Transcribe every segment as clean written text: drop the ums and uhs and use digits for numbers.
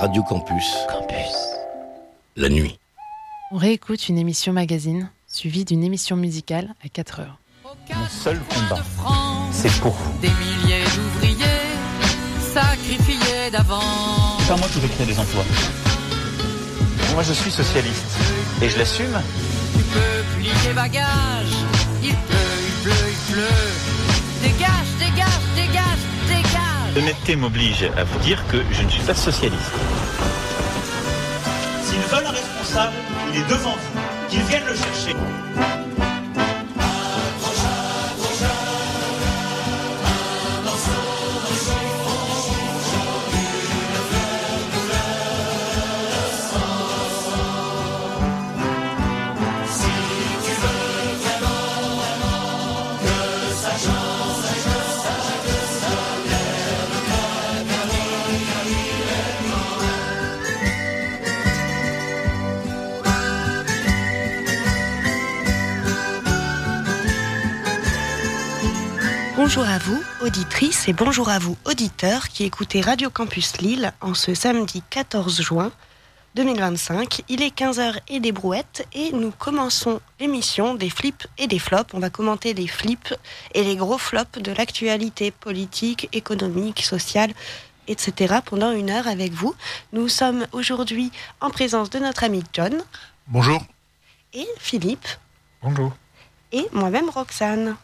Radio Campus. La nuit. On réécoute une émission magazine, suivie d'une émission musicale à 4h. Mon seul combat, c'est pour vous. Des milliers d'ouvriers sacrifiés d'avance. C'est pas moi qui vais créer des emplois. Moi, je suis socialiste. Et je l'assume. Tu peux plier bagages. Il pleut. Dégage. L'honnêteté m'oblige à vous dire que je ne suis pas socialiste. S'ils veulent un responsable, il est devant vous. Qu'ils viennent le chercher. Bonjour à vous, auditrices, et bonjour à vous, auditeurs, qui écoutez Radio Campus Lille en ce samedi 14 juin 2025. Il est 15h et des brouettes, et nous commençons l'émission des flips et des flops. On va commenter les flips et les gros flops de l'actualité politique, économique, sociale, etc. pendant une heure avec vous. Nous sommes aujourd'hui en présence de notre ami John. Bonjour. Et Philippe. Bonjour. Et moi-même Roxane.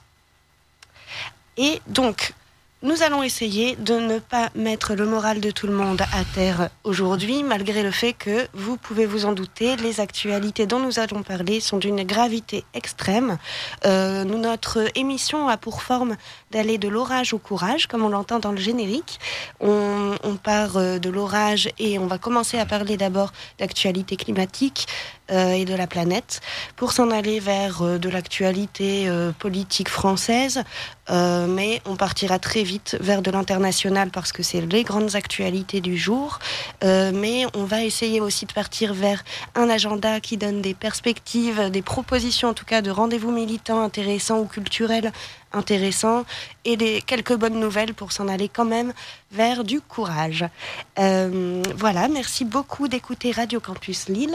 Et donc, nous allons essayer de ne pas mettre le moral de tout le monde à terre aujourd'hui, malgré le fait que, vous pouvez vous en douter, les actualités dont nous allons parler sont d'une gravité extrême. Notre émission a pour forme d'aller de l'orage au courage, comme on l'entend dans le générique. On part de l'orage et on va commencer à parler d'abord d'actualité climatique et de la planète, pour s'en aller vers de l'actualité politique française, mais on partira très vite vers de l'international parce que c'est les grandes actualités du jour, mais on va essayer aussi de partir vers un agenda qui donne des perspectives, des propositions en tout cas de rendez-vous militants intéressants ou culturels intéressants, et quelques bonnes nouvelles pour s'en aller quand même vers du courage. Voilà, merci beaucoup d'écouter Radio Campus Lille.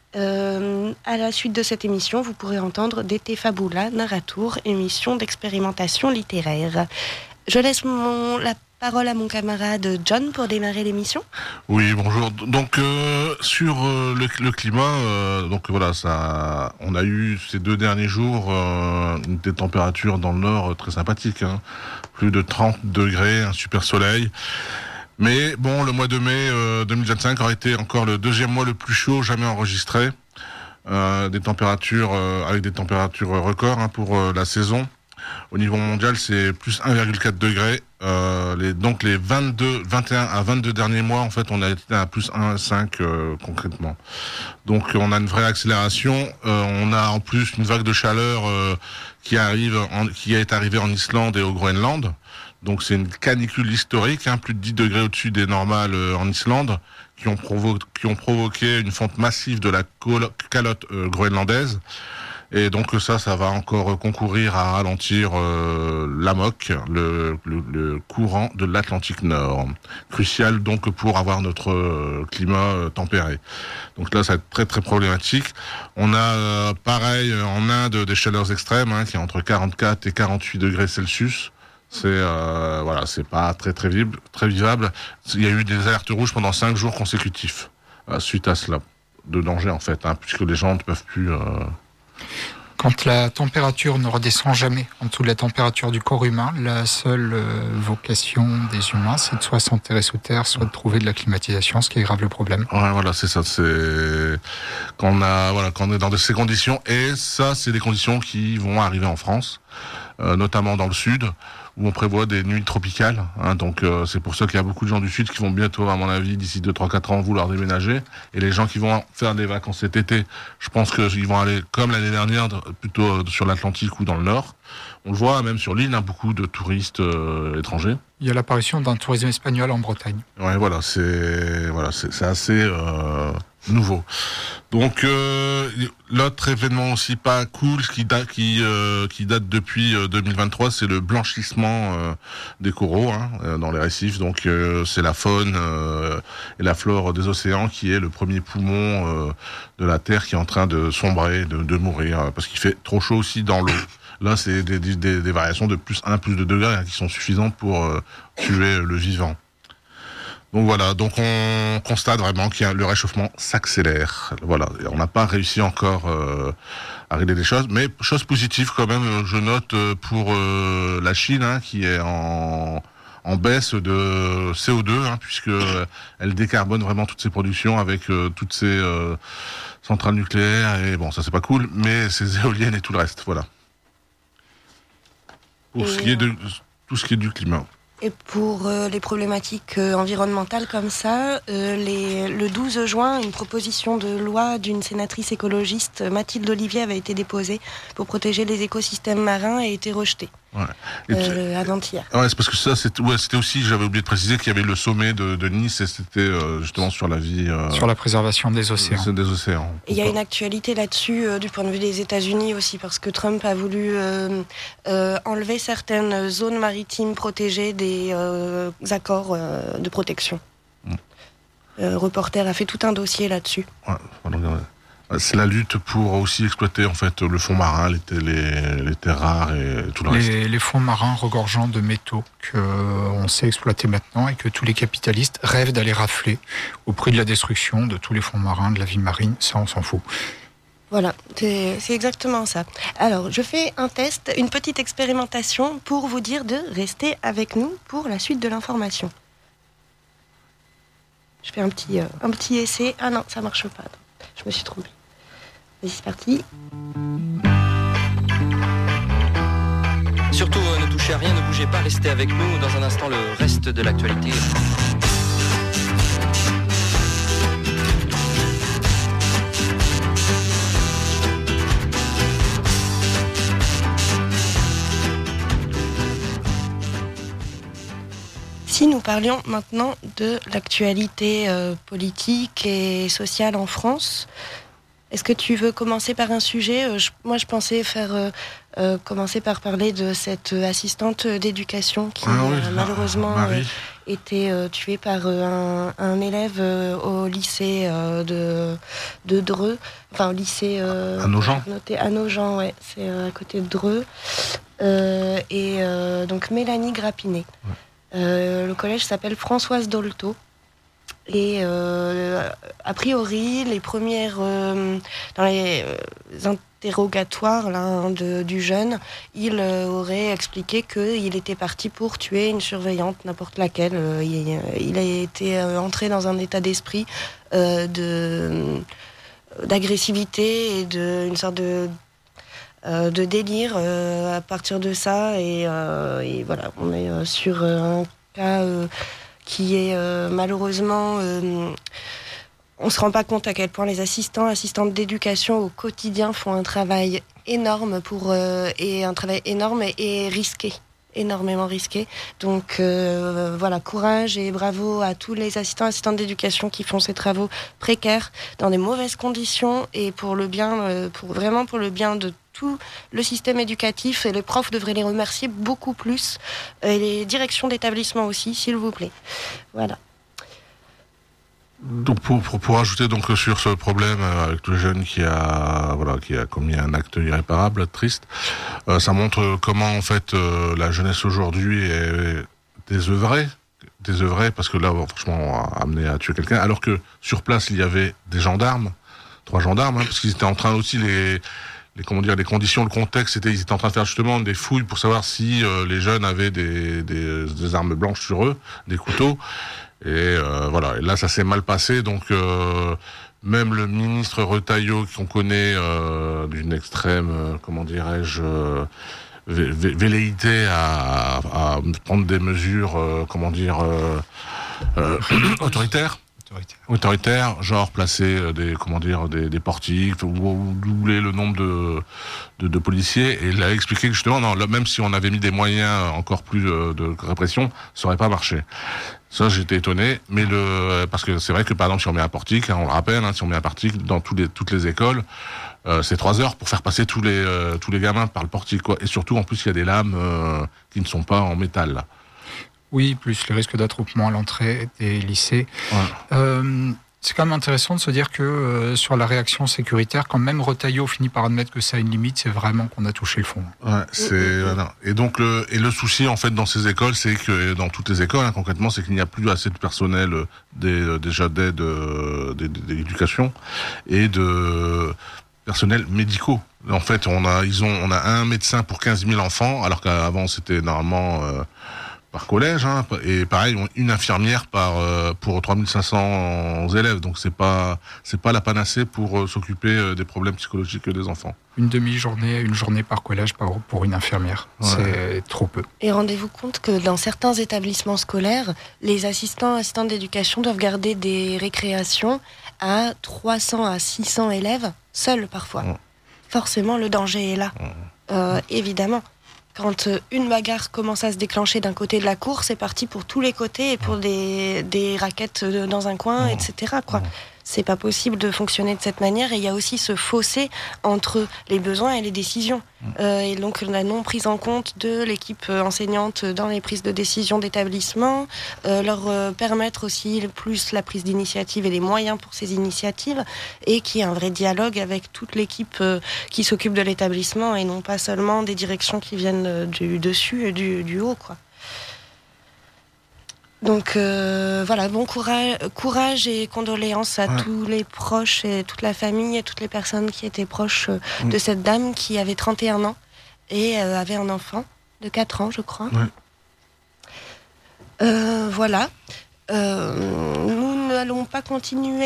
À la suite de cette émission, vous pourrez entendre D'été Fabula, Narratour, émission d'expérimentation littéraire. Je laisse la parole à mon camarade John pour démarrer l'émission. Oui, bonjour. Donc sur le climat, donc voilà, on a eu ces 2 derniers jours des températures dans le nord très sympathiques, hein. Plus de 30 degrés, un super soleil. Mais bon, le mois de mai 2025 aurait été encore le 2e mois le plus chaud jamais enregistré, des températures avec des températures records, hein, pour la saison. Au niveau mondial, c'est plus 1,4 degrés. Donc les 21 à 22 derniers mois, en fait, on a été à plus 1,5 concrètement. Donc on a une vraie accélération. On a en plus une vague de chaleur qui est arrivée en Islande et au Groenland. Donc c'est une canicule historique, hein, plus de 10 degrés au-dessus des normales en Islande, qui ont provoqué une fonte massive de la calotte groenlandaise. Et donc ça va encore concourir à ralentir l'AMOC, le courant de l'Atlantique Nord. Crucial donc pour avoir notre climat tempéré. Donc là, ça va être très très problématique. On a pareil en Inde des chaleurs extrêmes, hein, qui est entre 44 et 48 degrés Celsius. C'est c'est pas très vivable. Il y a eu des alertes rouges pendant 5 jours consécutifs suite à cela, de danger en fait, hein, puisque les gens ne peuvent plus. Quand la température ne redescend jamais en dessous de la température du corps humain, la seule vocation des humains, c'est de soit s'enterrer sous terre, soit de trouver de la climatisation, ce qui aggrave le problème. Ouais, voilà, c'est ça. C'est quand on est dans ces conditions, et ça, c'est des conditions qui vont arriver en France, notamment dans le sud, où on prévoit des nuits tropicales, hein, donc c'est pour ça qu'il y a beaucoup de gens du Sud qui vont bientôt, à mon avis, d'ici 2, 3, 4 ans, vouloir déménager. Et les gens qui vont faire des vacances cet été, je pense qu'ils vont aller, comme l'année dernière, plutôt sur l'Atlantique ou dans le Nord. On le voit même sur l'île, hein, beaucoup de touristes étrangers. Il y a l'apparition d'un tourisme espagnol en Bretagne. Ouais, voilà, c'est assez nouveau. Donc l'autre événement aussi pas cool qui date depuis 2023, c'est le blanchissement des coraux dans les récifs. Donc c'est la faune et la flore des océans qui est le premier poumon de la Terre qui est en train de sombrer, de mourir parce qu'il fait trop chaud aussi dans l'eau. Là, c'est des variations de plus 1, plus 2 degrés qui sont suffisantes pour tuer le vivant. Donc voilà, donc on constate vraiment que le réchauffement s'accélère. Voilà, et on n'a pas réussi encore à régler des choses, mais chose positive quand même, je note pour la Chine qui est en baisse de CO2, puisque elle décarbone vraiment toutes ses productions avec toutes ses centrales nucléaires, et bon, ça c'est pas cool, mais ses éoliennes et tout le reste, voilà. Pour ce qui est de tout ce qui est du climat. Et pour les problématiques environnementales comme ça, le 12 juin, une proposition de loi d'une sénatrice écologiste, Mathilde Olivier, avait été déposée pour protéger les écosystèmes marins et a été rejetée. Ouais. Avant-hier. Ouais, c'est parce que ça, c'était aussi, j'avais oublié de préciser qu'il y avait le sommet de Nice et c'était justement sur la vie. Sur la préservation des océans. Des océans. Et il y a une actualité là-dessus du point de vue des États-Unis aussi, parce que Trump a voulu enlever certaines zones maritimes protégées des accords de protection. Reporter a fait tout un dossier là-dessus. Ouais, c'est la lutte pour aussi exploiter en fait le fond marin, les terres rares et tout le reste. Les fonds marins regorgeant de métaux qu'on sait exploiter maintenant et que tous les capitalistes rêvent d'aller rafler au prix de la destruction de tous les fonds marins, de la vie marine, ça on s'en fout. Voilà, c'est exactement ça. Alors, je fais un test, une petite expérimentation pour vous dire de rester avec nous pour la suite de l'information. Je fais un petit essai. Ah non, ça marche pas. Je me suis trompée. Vas-y, c'est parti. Surtout, ne touchez à rien, ne bougez pas, restez avec nous. Dans un instant, le reste de l'actualité. Si nous parlions maintenant de l'actualité politique et sociale en France, est-ce que tu veux commencer par un sujet ? Moi, je pensais commencer par parler de cette assistante d'éducation qui malheureusement été tuée par un élève au lycée de Dreux, enfin au lycée à Nogent. À Nogent, ouais, c'est à côté de Dreux, donc Mélanie Grappinet. Ouais. Le collège s'appelle Françoise Dolto. Et a priori, les premières dans les interrogatoires du jeune, il aurait expliqué qu'il était parti pour tuer une surveillante, n'importe laquelle. Il a été entré dans un état d'esprit d'agressivité et une sorte de délire à partir de ça. Et voilà, on est sur un cas qui est malheureusement... on ne se rend pas compte à quel point les assistantes d'éducation au quotidien font un travail énorme et un travail énorme et risqué, énormément risqué. Donc voilà, courage et bravo à tous les assistantes d'éducation qui font ces travaux précaires dans des mauvaises conditions et pour le bien, pour le bien de tout le système éducatif, et les profs devraient les remercier beaucoup plus, et les directions d'établissement aussi, s'il vous plaît. Voilà. Donc pour ajouter donc sur ce problème avec le jeune qui a commis un acte irréparable, triste, ça montre comment en fait la jeunesse aujourd'hui est désœuvrée parce que là franchement amené à tuer quelqu'un, alors que sur place il y avait des gendarmes, 3 gendarmes, parce qu'ils étaient en train aussi les conditions, le contexte, ils étaient en train de faire justement des fouilles pour savoir si les jeunes avaient des armes blanches sur eux, des couteaux. Et voilà, et là ça s'est mal passé, donc même le ministre Retailleau qu'on connaît d'une extrême, velléité à prendre des mesures, autoritaires. autoritaire, genre placer des portiques ou doubler le nombre de policiers. Et il a expliqué que justement, non, là, même si on avait mis des moyens encore plus de répression, ça aurait pas marché. Ça, j'étais étonné, mais parce que c'est vrai que par exemple, si on met un portique, on le rappelle, si on met un portique dans toutes les écoles, c'est 3 heures pour faire passer tous les gamins par le portique, quoi. Et surtout, en plus, il y a des lames qui ne sont pas en métal, là. Oui, plus les risques d'attroupement à l'entrée des lycées. Ouais. C'est quand même intéressant de se dire que sur la réaction sécuritaire, quand même Retailleau finit par admettre que ça a une limite, c'est vraiment qu'on a touché le fond. Ouais, voilà. Et donc le souci en fait dans ces écoles, c'est que dans toutes les écoles concrètement, c'est qu'il n'y a plus assez de personnel déjà d'aide d'éducation et de personnel médicaux. En fait, on a un médecin pour 15 000 enfants, alors qu'avant c'était normalement par collège, et pareil, une infirmière pour 3500 élèves. Donc c'est pas la panacée pour s'occuper des problèmes psychologiques des enfants. Une demi-journée, une journée par collège pour une infirmière, ouais. C'est trop peu. Et rendez-vous compte que dans certains établissements scolaires, les assistantes d'éducation doivent garder des récréations à 300 à 600 élèves, seuls parfois. Ouais. Forcément, le danger est là, évidemment. Quand une bagarre commence à se déclencher d'un côté de la cour, c'est parti pour tous les côtés et pour des raquettes dans un coin, etc. quoi. C'est pas possible de fonctionner de cette manière. Et il y a aussi ce fossé entre les besoins et les décisions. Et donc la non prise en compte de l'équipe enseignante dans les prises de décision d'établissement, leur permettre aussi plus la prise d'initiative et les moyens pour ces initiatives, et qu'il y ait un vrai dialogue avec toute l'équipe qui s'occupe de l'établissement et non pas seulement des directions qui viennent du dessus et du haut, quoi. Donc voilà, bon courage et condoléances à tous les proches et toute la famille et toutes les personnes qui étaient proches de cette dame qui avait 31 ans et avait un enfant de 4 ans, je crois. Ouais. Voilà. Nous n'allons pas continuer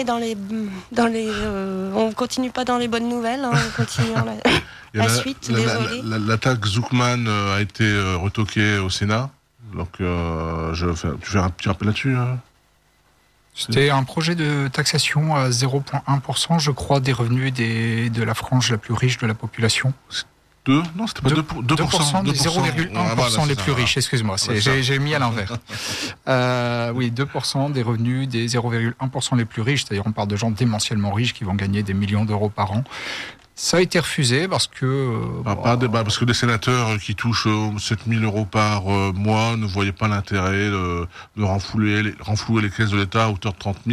on continue pas dans les bonnes nouvelles, on continue la suite, désolé. L'attaque Zuckman a été retoquée au Sénat. Donc, tu fais un petit rappel là-dessus. C'était un projet de taxation à 0,1%, je crois, des revenus de la frange la plus riche de la population. Non, c'était pas 2%. Des 0,1% les plus riches, excuse-moi, j'ai mis à l'envers. Oui, 2% des revenus des 0,1% les plus riches, c'est-à-dire on parle de gens démentiellement riches qui vont gagner des millions d'euros par an. Ça a été refusé parce que... parce que les sénateurs qui touchent 7 000 euros par mois ne voyaient pas l'intérêt de renflouer les caisses de l'État à hauteur de 30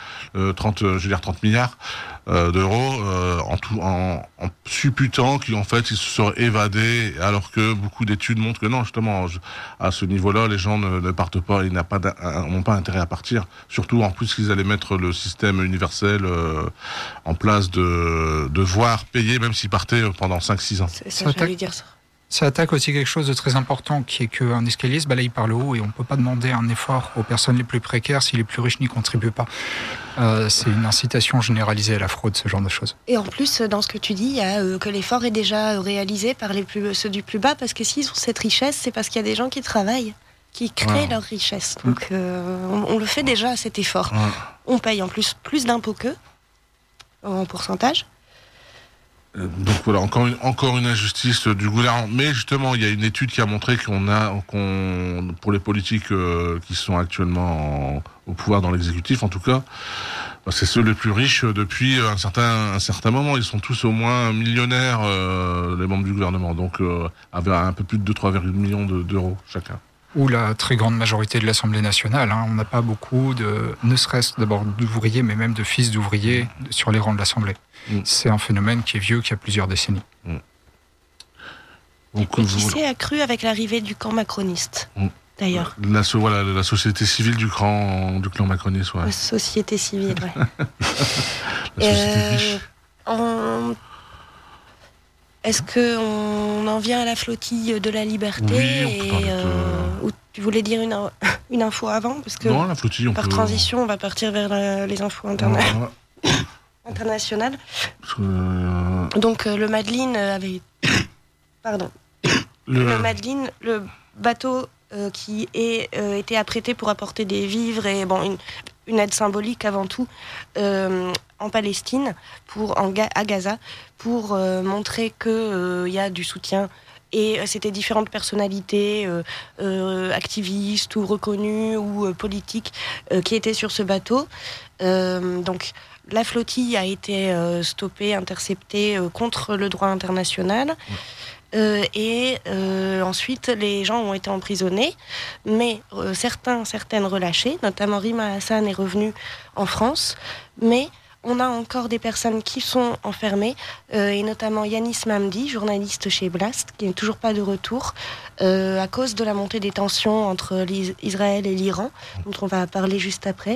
milliards d'euros, en supputant qu'en fait ils se seraient évadés, alors que beaucoup d'études montrent que non, justement, à ce niveau-là, les gens ne partent pas, ils n'ont pas intérêt à partir. Surtout en plus qu'ils allaient mettre le système universel en place de devoir payer même s'ils partaient pendant 5-6 ans. C'est ça, j'allais dire ça. Ça attaque aussi quelque chose de très important, qui est qu'un escalier se balaye par le haut et on ne peut pas demander un effort aux personnes les plus précaires si les plus riches n'y contribuent pas. C'est une incitation généralisée à la fraude, ce genre de choses. Et en plus, dans ce que tu dis, il y a que l'effort est déjà réalisé par ceux du plus bas, parce que s'ils ont cette richesse, c'est parce qu'il y a des gens qui travaillent, qui créent leur richesse. Donc on le fait déjà, cet effort. On paye en plus d'impôts qu'eux, en pourcentage. Donc voilà, encore une injustice du gouvernement. Mais justement, il y a une étude qui a montré pour les politiques qui sont actuellement au pouvoir dans l'exécutif, en tout cas, c'est ceux les plus riches depuis un certain moment. Ils sont tous au moins millionnaires, les membres du gouvernement. Donc avec un peu plus de 2-3 millions d'euros chacun. Ou la très grande majorité de l'Assemblée nationale. On n'a pas beaucoup ne serait-ce d'abord d'ouvriers, mais même de fils d'ouvriers sur les rangs de l'Assemblée. C'est un phénomène qui est vieux, qui a plusieurs décennies. Et qui s'est accru avec l'arrivée du camp macroniste, d'ailleurs. La société civile du clan macroniste, ouais. La société civile, ouais. La société riche. Est-ce qu'on en vient à la flottille de la liberté? Ou tu voulais dire une info avant, parce que non, la flottille, par transition, on va partir vers les infos internationales. Donc le Madeleine avait... Pardon. Le Madeleine, le bateau qui était apprêté pour apporter des vivres et une aide symbolique avant tout en Palestine, à Gaza, pour montrer qu'il y a du soutien. Et c'était différentes personnalités, activistes ou reconnues ou politiques qui étaient sur ce bateau. Donc la flottille a été stoppée, interceptée contre le droit international. Et ensuite, les gens ont été emprisonnés, mais certaines relâchées, notamment Rima Hassan est revenue en France, mais on a encore des personnes qui sont enfermées, et notamment Yanis Mamdi, journaliste chez Blast, qui n'est toujours pas de retour, à cause de la montée des tensions entre Israël et l'Iran, dont on va parler juste après.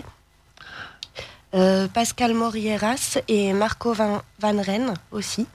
Pascal Morieras et Marco Van Ren aussi.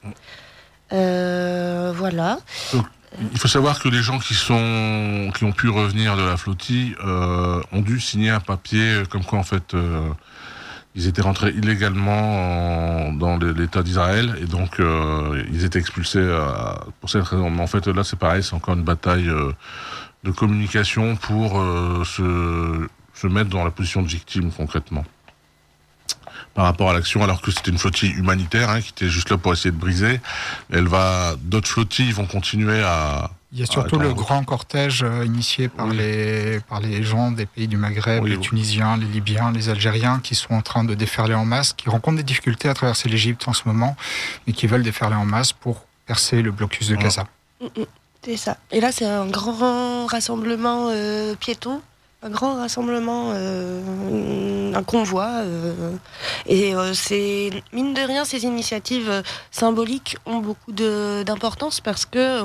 Voilà. Donc, il faut savoir que les gens qui ont pu revenir de la flottille ont dû signer un papier comme quoi en fait ils étaient rentrés illégalement dans l'État d'Israël et donc ils étaient expulsés pour cette raison. Mais en fait là c'est pareil, c'est encore une bataille de communication pour se mettre dans la position de victime concrètement par rapport à l'action, alors que c'était une flottille humanitaire qui était juste là pour essayer de briser. D'autres flottilles vont continuer à... Il y a surtout le grand cortège initié par les gens des pays du Maghreb, les Tunisiens, les Libyens, les Algériens, qui sont en train de déferler en masse, qui rencontrent des difficultés à traverser l'Égypte en ce moment, mais qui veulent déferler en masse pour percer le blocus de Gaza. C'est ça. Et là, c'est un grand rassemblement piéton. Un grand rassemblement, un convoi, et c'est mine de rien, ces initiatives symboliques ont beaucoup d'importance parce que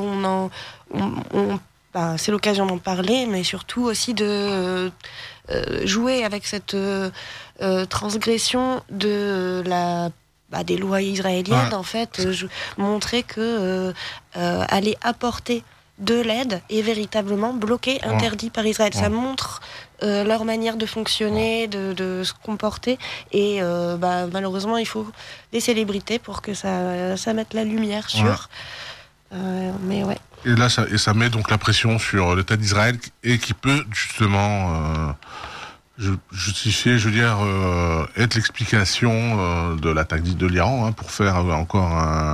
c'est l'occasion d'en parler, mais surtout aussi de jouer avec cette transgression de des lois israéliennes, en fait, montrer que aller apporter de l'aide est véritablement bloqué, interdit par Israël. Ça montre leur manière de fonctionner, de se comporter, et malheureusement il faut des célébrités pour que ça mette la lumière sur. Mais ouais. Et là, ça met donc la pression sur l'État d'Israël et qui peut justement justifier, je veux dire, être l'explication de l'attaque de l'Iran pour faire encore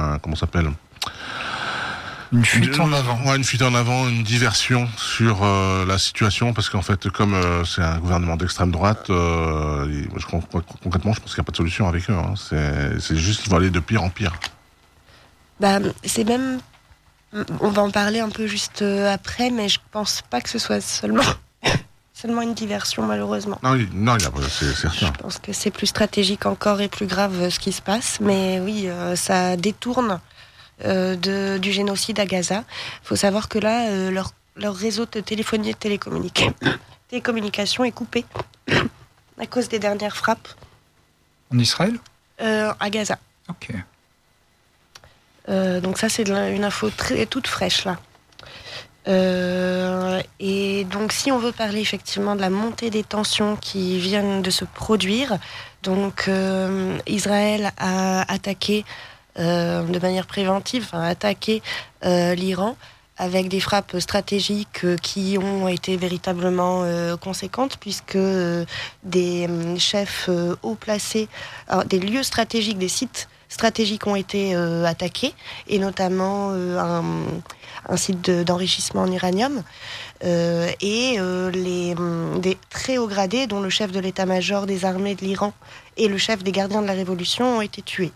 une fuite en avant. Une fuite en avant, une diversion sur la situation, parce qu'en fait, comme c'est un gouvernement d'extrême droite, concrètement, je pense qu'il n'y a pas de solution avec eux. C'est juste qu'ils vont aller de pire en pire. C'est même... On va en parler un peu juste après, mais je pense pas que ce soit seulement une diversion, malheureusement. Non, c'est certain. Je pense que c'est plus stratégique encore et plus grave ce qui se passe, mais oui, ça détourne du génocide à Gaza. Il faut savoir que là, leur réseau de téléphonie et de télécommunication est coupé à cause des dernières frappes. En Israël ? À Gaza. Ok. Donc ça, c'est une info toute fraîche, là. Et donc, si on veut parler effectivement de la montée des tensions qui viennent de se produire, donc Israël a attaqué de manière préventive, attaqué l'Iran avec des frappes stratégiques qui ont été véritablement conséquentes, puisque des chefs haut placés, des lieux stratégiques, des sites stratégiques ont été attaqués, et notamment un site d'enrichissement en uranium, et des très hauts gradés, dont le chef de l'état-major des armées de l'Iran et le chef des gardiens de la Révolution, ont été tués.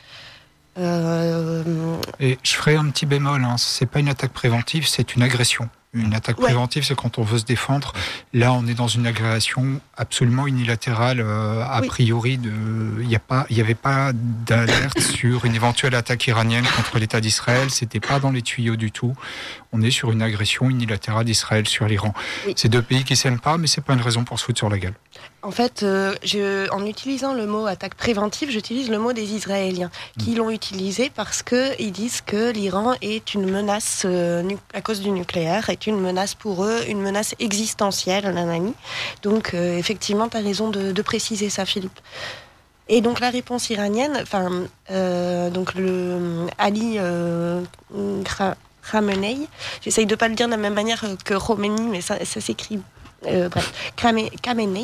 Et je ferai un petit bémol, c'est pas une attaque préventive, c'est une agression. Une attaque préventive, c'est quand on veut se défendre. Là, on est dans une agression absolument unilatérale. A priori, il n'y avait pas d'alerte sur une éventuelle attaque iranienne contre l'État d'Israël. C'était pas dans les tuyaux du tout. On est sur une agression unilatérale d'Israël sur l'Iran. Oui. C'est deux pays qui s'aiment pas, mais c'est pas une raison pour se foutre sur la gueule. En fait, en utilisant le mot attaque préventive, j'utilise le mot des Israéliens qui l'ont utilisé parce qu'ils disent que l'Iran est une menace à cause du nucléaire, est une menace pour eux, une menace existentielle, nanani. Donc, effectivement, tu as raison de préciser ça, Philippe. Et donc, la réponse iranienne, donc le Ali Khamenei, j'essaye de pas le dire de la même manière que Khomeini, mais ça s'écrit... Khamenei,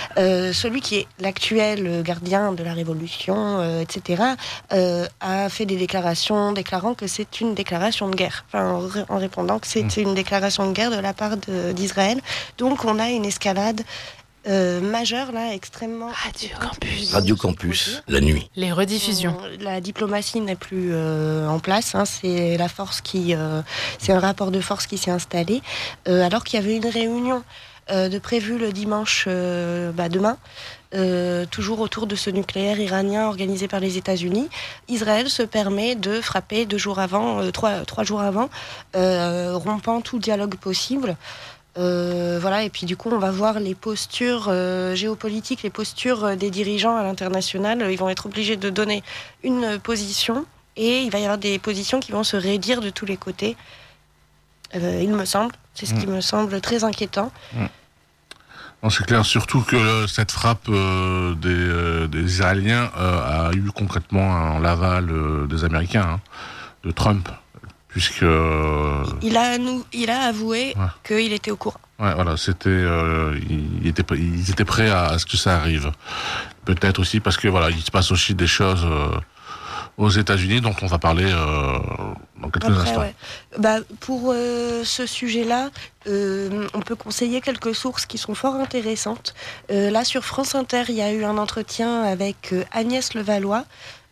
celui qui est l'actuel gardien de la Révolution, etc., a fait des déclarations déclarant que c'est une déclaration de guerre, enfin, en répondant que c'est une déclaration de guerre de la part d'Israël. Donc on a une escalade majeure, là, extrêmement... Radio Campus, la nuit. Les rediffusions. La diplomatie n'est plus en place, hein, c'est la force c'est un rapport de force qui s'est installé, alors qu'il y avait une réunion de prévue le dimanche demain, toujours autour de ce nucléaire iranien organisé par les États-Unis. Israël se permet de frapper 3 jours avant, rompant tout dialogue possible. Voilà, et puis du coup on va voir les postures géopolitiques, les postures des dirigeants à l'international. Ils vont être obligés de donner une position et il va y avoir des positions qui vont se raidir de tous les côtés, il me semble. C'est ce qui me semble très inquiétant. Non, c'est clair, surtout que cette frappe des Israéliens a eu concrètement un l'aval des Américains, de Trump. Puisque il a avoué qu'il était au courant. Ouais, voilà, ils étaient prêts à ce que ça arrive. Peut-être aussi parce que voilà, il se passe aussi des choses aux États-Unis, dont on va parler dans quelques instants. Ouais. Pour ce sujet-là, on peut conseiller quelques sources qui sont fort intéressantes. Là, sur France Inter, il y a eu un entretien avec Agnès Levallois,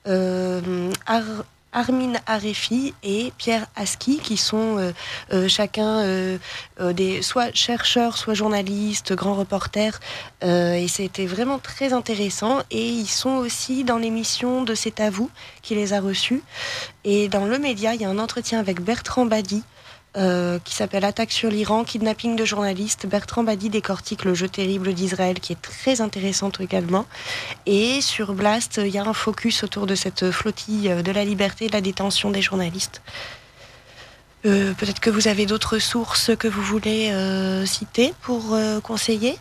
Armin Arefi et Pierre Aski, qui sont chacun soit chercheurs, soit journalistes, grands reporters, et c'était vraiment très intéressant. Et ils sont aussi dans l'émission de C'est à vous qui les a reçus. Et dans Le Média, il y a un entretien avec Bertrand Badi, qui s'appelle Attaque sur l'Iran, kidnapping de journalistes. Bertrand Badi décortique le jeu terrible d'Israël, qui est très intéressant également. Et sur Blast, il y a un focus autour de cette flottille de la liberté et de la détention des journalistes. Peut-être que vous avez d'autres sources que vous voulez citer pour conseiller.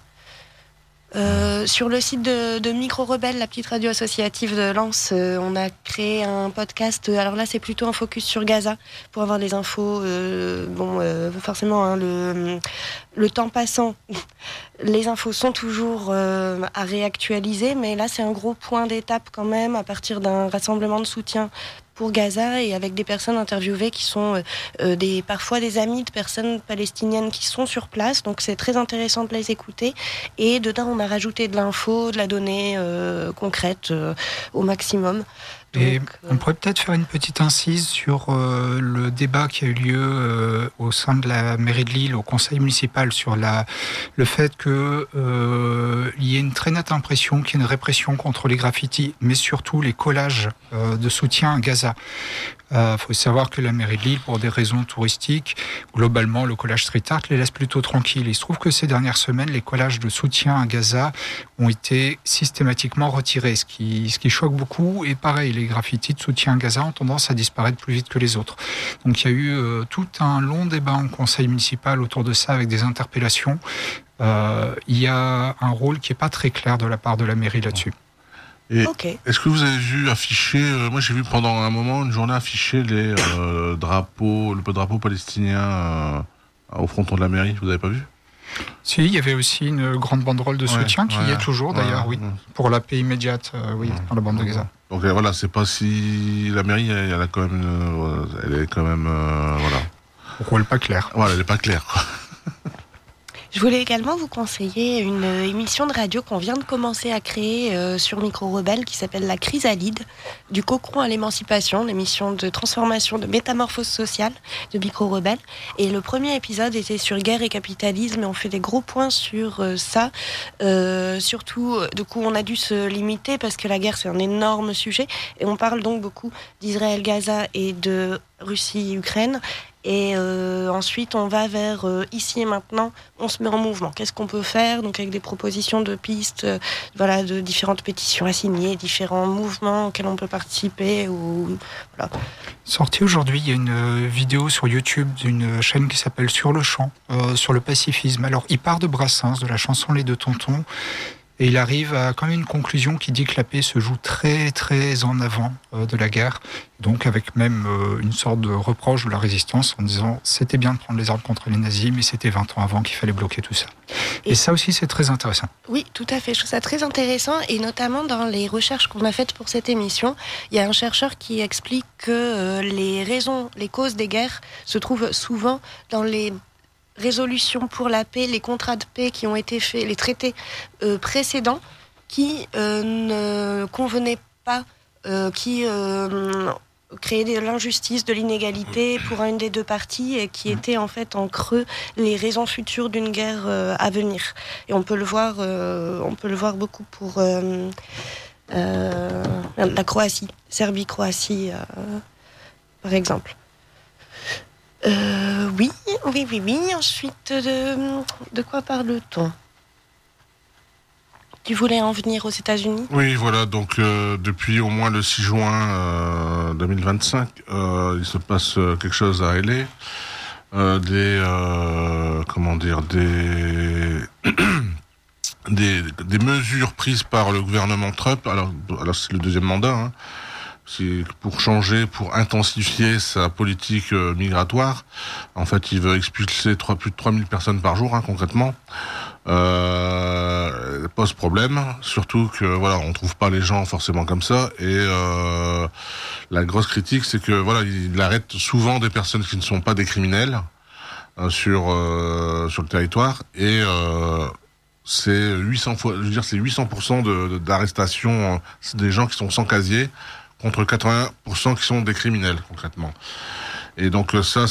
Sur le site de Micro Rebelle, la petite radio associative de Lens, on a créé un podcast. Alors là, c'est plutôt un focus sur Gaza pour avoir des infos. Forcément, le temps passant, les infos sont toujours à réactualiser, mais là, c'est un gros point d'étape quand même à partir d'un rassemblement de soutien pour Gaza, et avec des personnes interviewées qui sont parfois des amis de personnes palestiniennes qui sont sur place. Donc c'est très intéressant de les écouter. Et dedans, on a rajouté de l'info, de la donnée concrète au maximum. Et on pourrait peut-être faire une petite incise sur le débat qui a eu lieu au sein de la mairie de Lille, au conseil municipal, sur le fait qu'il y ait une très nette impression qu'il y a une répression contre les graffitis, mais surtout les collages de soutien à Gaza. Faut savoir que la mairie de Lille, pour des raisons touristiques, globalement, le collage street art les laisse plutôt tranquilles. Il se trouve que ces dernières semaines, les collages de soutien à Gaza ont été systématiquement retirés, ce qui choque beaucoup. Et pareil, les graffitis de soutien à Gaza ont tendance à disparaître plus vite que les autres. Donc il y a eu tout un long débat en conseil municipal autour de ça, avec des interpellations. Il y a un rôle qui n'est pas très clair de la part de la mairie là-dessus. Et est-ce que vous avez vu afficher, moi j'ai vu pendant un moment une journée afficher le drapeau palestinien au fronton de la mairie, vous n'avez pas vu ? Si, il y avait aussi une grande banderole de soutien qui y est toujours d'ailleurs, oui, pour la paix immédiate, dans la bande de Gaza. Donc voilà, c'est pas si la mairie, elle est quand même, voilà. Rôle pas clair. Voilà, elle est pas claire, quoi. Je voulais également vous conseiller une émission de radio qu'on vient de commencer à créer sur Micro Rebelle, qui s'appelle La Chrysalide, du cochon à l'émancipation, l'émission de transformation, de métamorphose sociale de Micro Rebelle. Et le premier épisode était sur guerre et capitalisme, et on fait des gros points sur ça. Surtout, du coup, on a dû se limiter parce que la guerre, c'est un énorme sujet. Et on parle donc beaucoup d'Israël-Gaza et de Russie-Ukraine. Et ensuite, on va vers ici et maintenant, on se met en mouvement. Qu'est-ce qu'on peut faire ? Donc avec des propositions de pistes, de différentes pétitions à signer, différents mouvements auxquels on peut participer. Voilà. Sorti aujourd'hui, il y a une vidéo sur YouTube d'une chaîne qui s'appelle Sur le champ, sur le pacifisme. Alors, il part de Brassens, de la chanson Les Deux Tontons. Et il arrive à quand même une conclusion qui dit que la paix se joue très très en avant de la guerre, donc avec même une sorte de reproche de la résistance en disant c'était bien de prendre les armes contre les nazis, mais c'était 20 ans avant qu'il fallait bloquer tout ça. Et ça aussi c'est très intéressant. Oui, tout à fait, je trouve ça très intéressant, et notamment dans les recherches qu'on a faites pour cette émission, il y a un chercheur qui explique que les causes des guerres se trouvent souvent dans les résolutions pour la paix, les contrats de paix qui ont été faits, les traités précédents qui ne convenaient pas, qui créaient de l'injustice, de l'inégalité pour une des deux parties, et qui étaient en fait en creux les raisons futures d'une guerre à venir. Et on peut le voir beaucoup pour la Croatie, Serbie-Croatie, par exemple. Oui. Ensuite, de quoi parle-t-on ? Tu voulais en venir aux États-Unis ? Oui, voilà. Donc, depuis au moins le 6 juin 2025, il se passe quelque chose à LA. Des mesures prises par le gouvernement Trump. Alors c'est le deuxième mandat. Hein. C'est pour changer, pour intensifier sa politique migratoire. En fait, il veut expulser plus de 3000 personnes par jour, hein, concrètement. Pose problème, surtout que voilà, on trouve pas les gens forcément comme ça. Et la grosse critique, c'est que voilà, il arrête souvent des personnes qui ne sont pas des criminels sur le territoire. Et c'est 800% d'arrestations des gens qui sont sans casier, contre 80% qui sont des criminels, concrètement. Et donc ça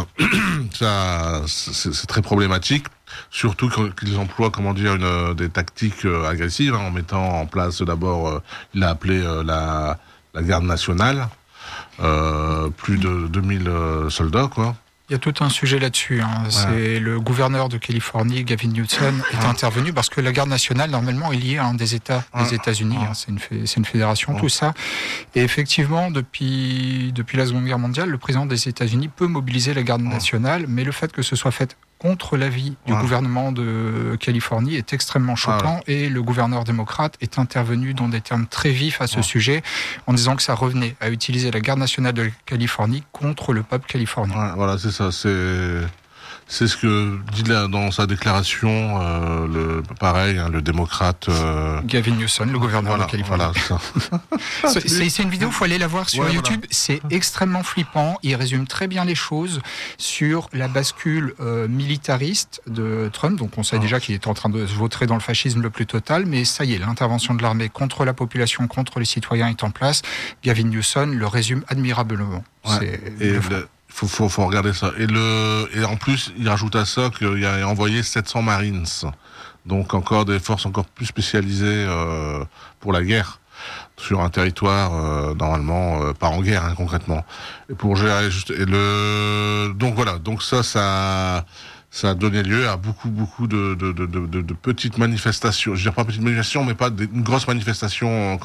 c'est très problématique, surtout qu'ils emploient, des tactiques agressives, hein, en mettant en place d'abord, il a appelé la garde nationale, plus de 2000 soldats, quoi. Il y a tout un sujet là-dessus. Hein. Voilà. C'est le gouverneur de Californie, Gavin Newsom, est intervenu parce que la garde nationale, normalement, est liée à un des États des États-Unis. Hein. C'est une fédération, tout ça. Et effectivement, depuis la Seconde Guerre mondiale, le président des États-Unis peut mobiliser la garde nationale, mais le fait que ce soit fait contre l'avis du gouvernement de Californie est extrêmement choquant, et le gouverneur démocrate est intervenu dans des termes très vifs à ce sujet, en disant que ça revenait à utiliser la garde nationale de Californie contre le peuple californien. Voilà, c'est ça. C'est ce que dit dans sa déclaration, le démocrate Gavin Newsom, le gouverneur de Californie. Voilà, c'est une vidéo, il faut aller la voir sur YouTube. Voilà. C'est extrêmement flippant. Il résume très bien les choses sur la bascule militariste de Trump. Donc on sait déjà qu'il est en train de se vautrer dans le fascisme le plus total, mais ça y est, l'intervention de l'armée contre la population, contre les citoyens est en place. Gavin Newsom le résume admirablement. Faut regarder ça. Et en plus, il rajoute à ça qu'il a envoyé 700 Marines. Donc encore des forces encore plus spécialisées pour la guerre sur un territoire normalement pas en guerre, hein, concrètement. Et pour gérer donc voilà. Donc ça a donné lieu à beaucoup de petites manifestations. Je veux dire pas petites manifestations, mais pas une grosse manifestation,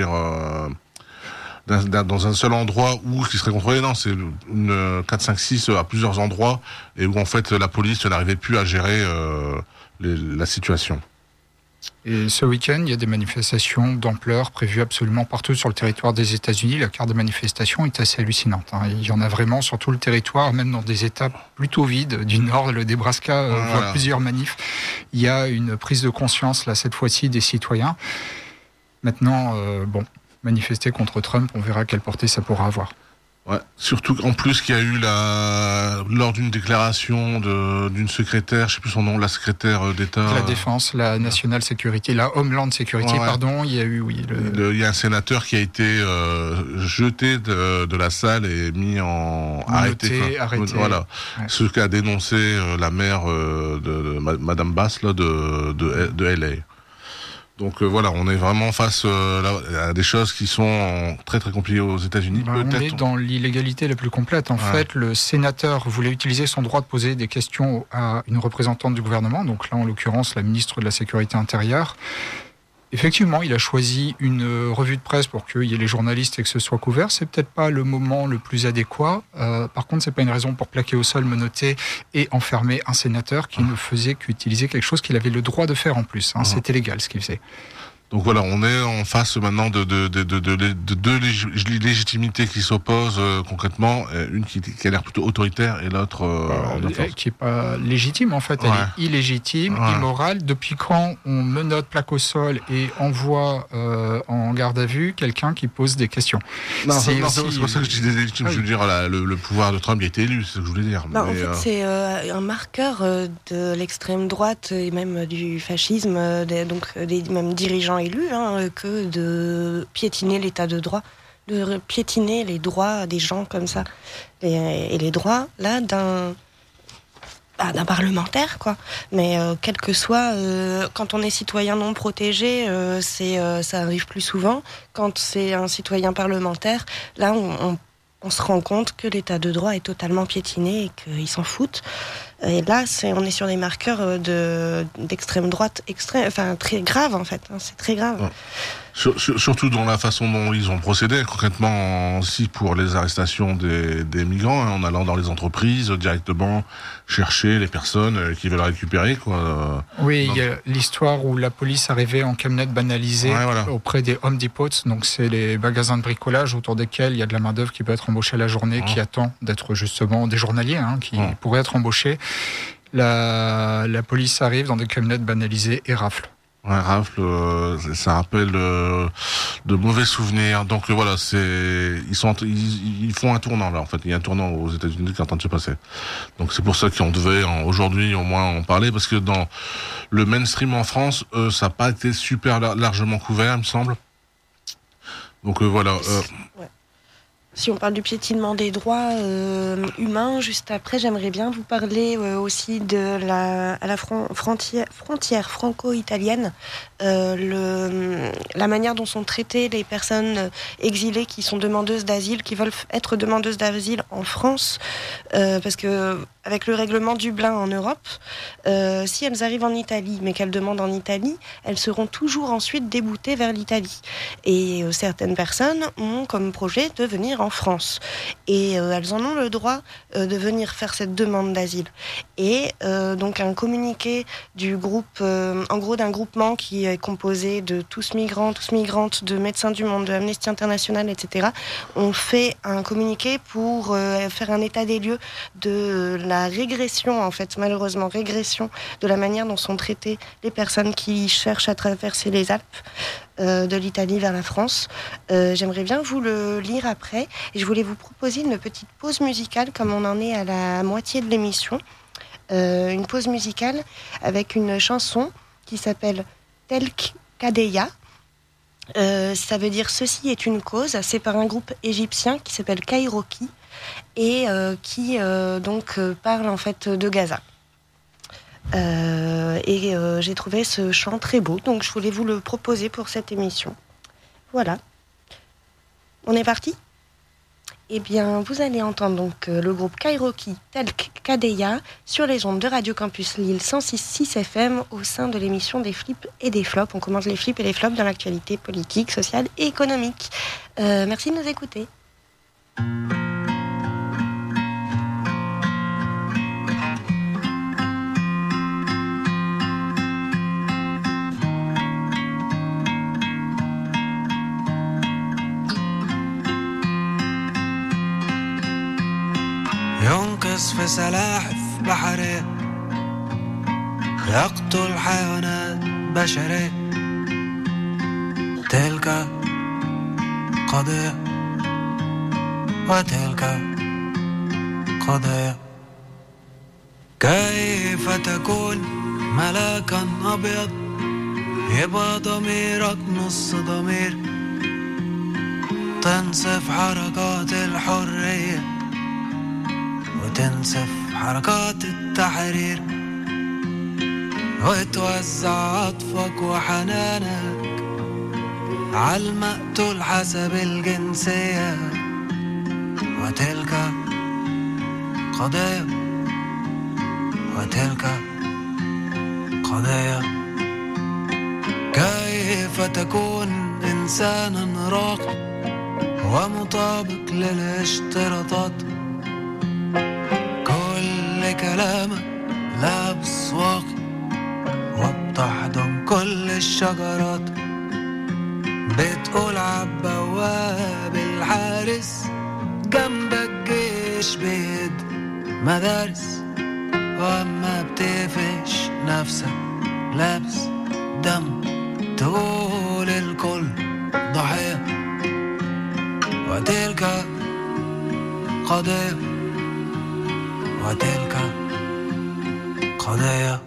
dans un seul endroit qui serait contrôlé. Non, c'est 4, 5, 6 à plusieurs endroits, et où en fait la police n'arrivait plus à gérer la situation. Et ce week-end, il y a des manifestations d'ampleur prévues absolument partout sur le territoire des États-Unis. La carte de manifestation est assez hallucinante. Hein. Il y en a vraiment sur tout le territoire, même dans des États plutôt vides du Nord. Le Nebraska voit plusieurs manifs. Il y a une prise de conscience, là, cette fois-ci, des citoyens. Maintenant, manifester contre Trump, on verra quelle portée ça pourra avoir. Ouais, surtout en plus qu'il y a eu lors d'une déclaration d'une secrétaire, je sais plus son nom, la secrétaire d'État. La Défense, la National Security, la Homeland Security, pardon, il y a eu, il y a un sénateur qui a été jeté de la salle et mis arrêté. Voilà. Ouais. Ce qu'a dénoncé la maire de Madame Bass, là, de LA. Donc voilà, on est vraiment face à des choses qui sont très très compliquées aux États-Unis. On est dans l'illégalité la plus complète. En fait, le sénateur voulait utiliser son droit de poser des questions à une représentante du gouvernement, donc là en l'occurrence la ministre de la Sécurité intérieure. Effectivement, il a choisi une revue de presse pour qu'il y ait les journalistes et que ce soit couvert. C'est peut-être pas le moment le plus adéquat. Par contre, c'est pas une raison pour plaquer au sol, menotter et enfermer un sénateur qui ne faisait qu'utiliser quelque chose qu'il avait le droit de faire en plus. C'était légal ce qu'il faisait. Donc voilà, on est en face maintenant de deux légitimités qui s'opposent concrètement, une qui a l'air plutôt autoritaire et l'autre qui est pas légitime en fait, elle est illégitime, immorale. Depuis quand on menotte, plaque au sol et envoie en garde à vue quelqu'un qui pose des questions? C'est pas ça que je dis légitime, je veux dire le pouvoir de Trump il a été élu, c'est ce que je voulais dire. En fait, c'est un marqueur de l'extrême droite et même du fascisme, donc des même dirigeants élus, que de piétiner l'état de droit, de piétiner les droits des gens comme ça, et les droits là d'un parlementaire, quoi. Mais quel que soit, quand on est citoyen non protégé, ça arrive plus souvent. Quand c'est un citoyen parlementaire, là on se rend compte que l'état de droit est totalement piétiné et qu'ils s'en foutent. Et là, on est sur des marqueurs d'extrême droite, très grave en fait. C'est très grave. Ouais. Surtout dans la façon dont ils ont procédé, concrètement aussi pour les arrestations des migrants, en allant dans les entreprises directement chercher les personnes qui veulent récupérer, quoi. Oui, il y a l'histoire où la police arrivait en camionnette banalisée auprès des Home Depots, donc c'est les magasins de bricolage autour desquels il y a de la main-d'œuvre qui peut être embauchée la journée, qui attend d'être justement des journaliers qui pourraient être embauchés. La police arrive dans des camionnettes banalisées et rafle. Rafle, ça rappelle de mauvais souvenirs. Donc voilà, ils font un tournant là. En fait, il y a un tournant aux États-Unis qui est en train de se passer. Donc c'est pour ça qu'on devait aujourd'hui au moins en parler, parce que dans le mainstream en France, ça n'a pas été super largement couvert, il me semble. Donc voilà. Si on parle du piétinement des droits humains, juste après, j'aimerais bien vous parler aussi de la frontière franco-italienne, la manière dont sont traitées les personnes exilées qui sont demandeuses d'asile, qui veulent être demandeuses d'asile en France, parce que avec le règlement Dublin en Europe, si elles arrivent en Italie, mais qu'elles demandent en Italie, elles seront toujours ensuite déboutées vers l'Italie. Et certaines personnes ont comme projet de venir en France. Et elles en ont le droit de venir faire cette demande d'asile. Et donc un communiqué du groupe, en gros d'un groupement qui est composé de tous migrants, tous migrantes, de Médecins du Monde, de Amnesty International, etc., ont fait un communiqué pour faire un état des lieux de la régression, en fait, malheureusement, régression de la manière dont sont traitées les personnes qui cherchent à traverser les Alpes de l'Italie vers la France. J'aimerais bien vous le lire après, et je voulais vous proposer une petite pause musicale, comme on en est à la moitié de l'émission. Une pause musicale avec une chanson qui s'appelle Telk Kadeya. Ça veut dire ceci est une cause. C'est par un groupe égyptien qui s'appelle Kairoki et qui parle en fait de Gaza. J'ai trouvé ce chant très beau, donc je voulais vous le proposer pour cette émission. Voilà. On est parti ? Eh bien, vous allez entendre donc le groupe Kairoki Telk Kadeya sur les ondes de Radio Campus Lille 106.6 FM au sein de l'émission des flips et des flops. On commente les flips et les flops dans l'actualité politique, sociale et économique. Merci de nous écouter. ينقص في سلاحف بحرية يقتل حيوانات بشرية تلك قضية وتلك قضية كيف تكون ملاكا أبيض يبقى ضميرك نص ضمير تنصف حركات الحرية وتنسف حركات التحرير وتوزع عطفك وحنانك عالمقتول حسب الجنسية وتلك قضية وتلك قضية كيف كيف تكون إنسانا راقي ومطابق للاشتراطات. كل كلامك لابس واقي وبتحضن كل الشجرات. بتقول عالبواب الحارس جنبك جيش بيد مدارس، وأما بتقفش نفسك لابس دم تقول الكل ضحية. وتلك قضية وتلك قضية.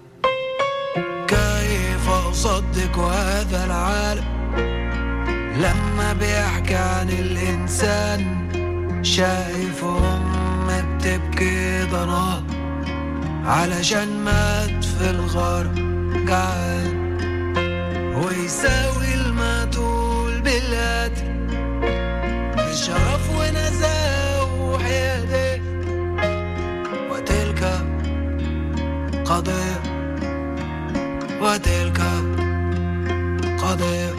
كيف أصدق هذا العالم لما بيحكي عن الإنسان؟ شايف أم بتبكي ضناها علشان مات في الغار جعان، ويساوي المقتول بالقتل بشرف ونزاهة وحيادية. وتلك قضية وتلك قضية.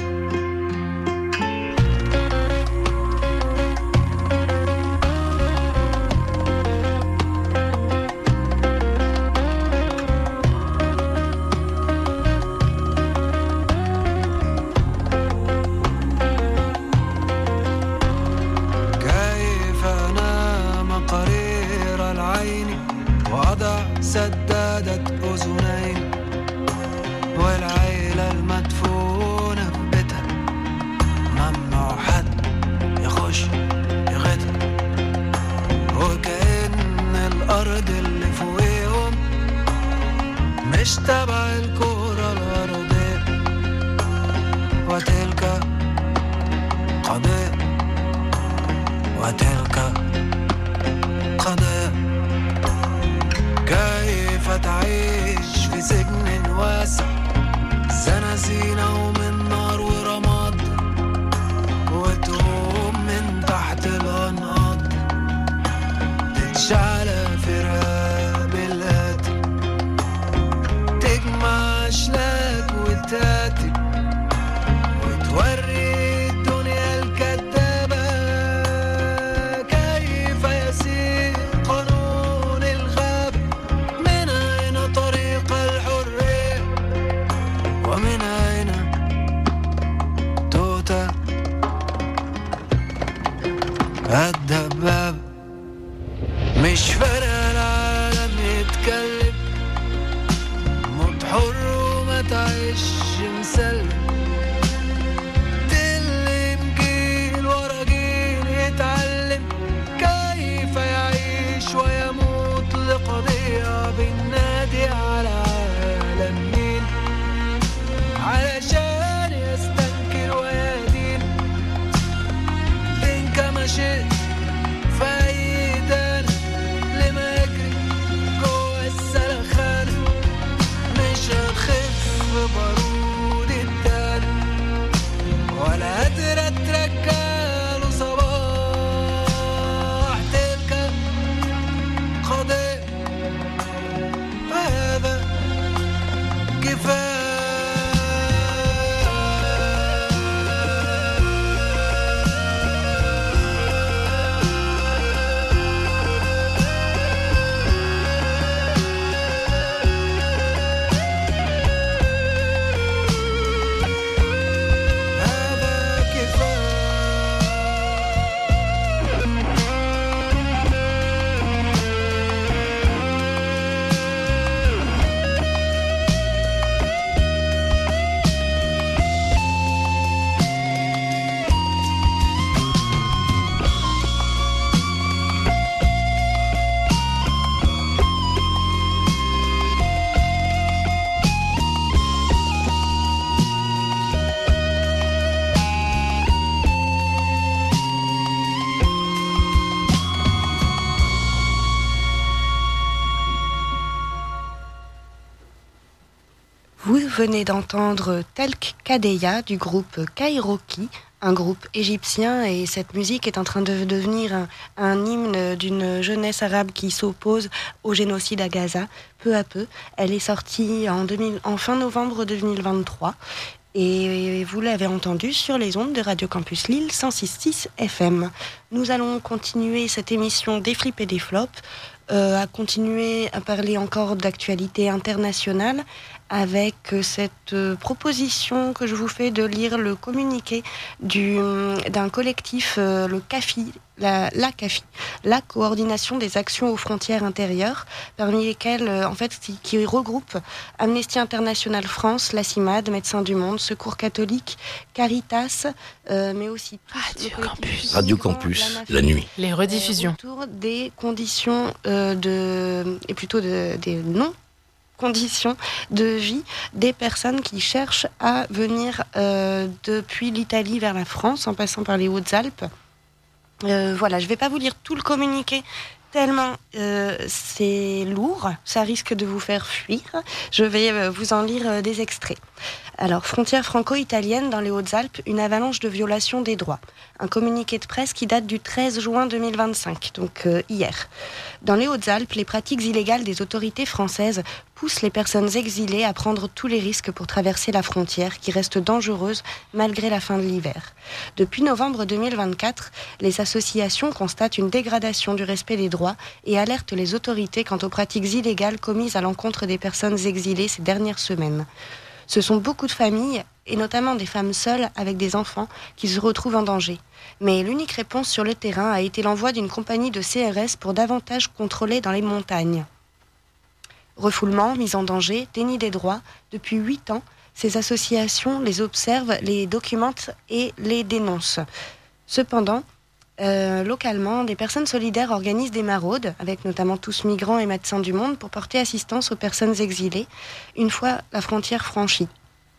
سدادة أذنين والعيلة المدفونة في بيتها ممنوع حد يخش يغتها. وكأن الأرض اللي فوقهم مش تبع الكرة الأرضية. وتلك قضية وتلك قضية. كيف تعيش في سجن واسع زنازينة ومن نار ورماد، وتقوم من تحت الأنقاض تتشعل في رقاب القاتل، تجمع أشلاك وتاتي وتوري الدنيا الكدابة. كيف يسير قانون الغابة؟ من أين طريق الحرية؟ ومن أين توتا الدبابة؟ مش فارقة العالم يتكلم، موت حر وما تعيش مسلم. تلم جيل ورا جيل يتعلم كيف يعيش ويموت لقضية بالنادي على عالم مين، علشان يستنكر ويدين. إن كما شئت فايدان لما يجري جوا السلخان، مش هتخف بارود الدان ولا هتركله صباح. تلك قضية وهذا كفاية. Vous venez d'entendre Telk Kadeya du groupe Kairoki, un groupe égyptien, et cette musique est en train de devenir un hymne d'une jeunesse arabe qui s'oppose au génocide à Gaza, peu à peu. Elle est sortie en fin novembre 2023 Et vous l'avez entendu sur les ondes de Radio Campus Lille 106.6 FM. Nous allons continuer cette émission des flips et des flops, à continuer à parler encore d'actualité internationale avec cette proposition que je vous fais de lire le communiqué d'un collectif, le CAFI, la CAFI, la coordination des actions aux frontières intérieures, parmi lesquelles, qui regroupe Amnesty International France, la CIMAD, Médecins du Monde, Secours catholique, Caritas, mais aussi Radio Campus, la nuit. Les rediffusions. Autour des conditions des non-conditions de vie des personnes qui cherchent à venir depuis l'Italie vers la France en passant par les Hautes-Alpes. Je ne vais pas vous lire tout le communiqué tellement c'est lourd, ça risque de vous faire fuir. Je vais vous en lire des extraits. Alors, frontière franco-italienne dans les Hautes-Alpes, une avalanche de violations des droits. Un communiqué de presse qui date du 13 juin 2025, donc hier. Dans les Hautes-Alpes, les pratiques illégales des autorités françaises poussent les personnes exilées à prendre tous les risques pour traverser la frontière, qui reste dangereuse malgré la fin de l'hiver. Depuis novembre 2024, les associations constatent une dégradation du respect des droits et alertent les autorités quant aux pratiques illégales commises à l'encontre des personnes exilées ces dernières semaines. Ce sont beaucoup de familles, et notamment des femmes seules avec des enfants, qui se retrouvent en danger. Mais l'unique réponse sur le terrain a été l'envoi d'une compagnie de CRS pour davantage contrôler dans les montagnes. Refoulement, mise en danger, déni des droits, depuis 8 ans, ces associations les observent, les documentent et les dénoncent. Cependant, localement, des personnes solidaires organisent des maraudes, avec notamment Tous Migrants et Médecins du Monde, pour porter assistance aux personnes exilées, une fois la frontière franchie.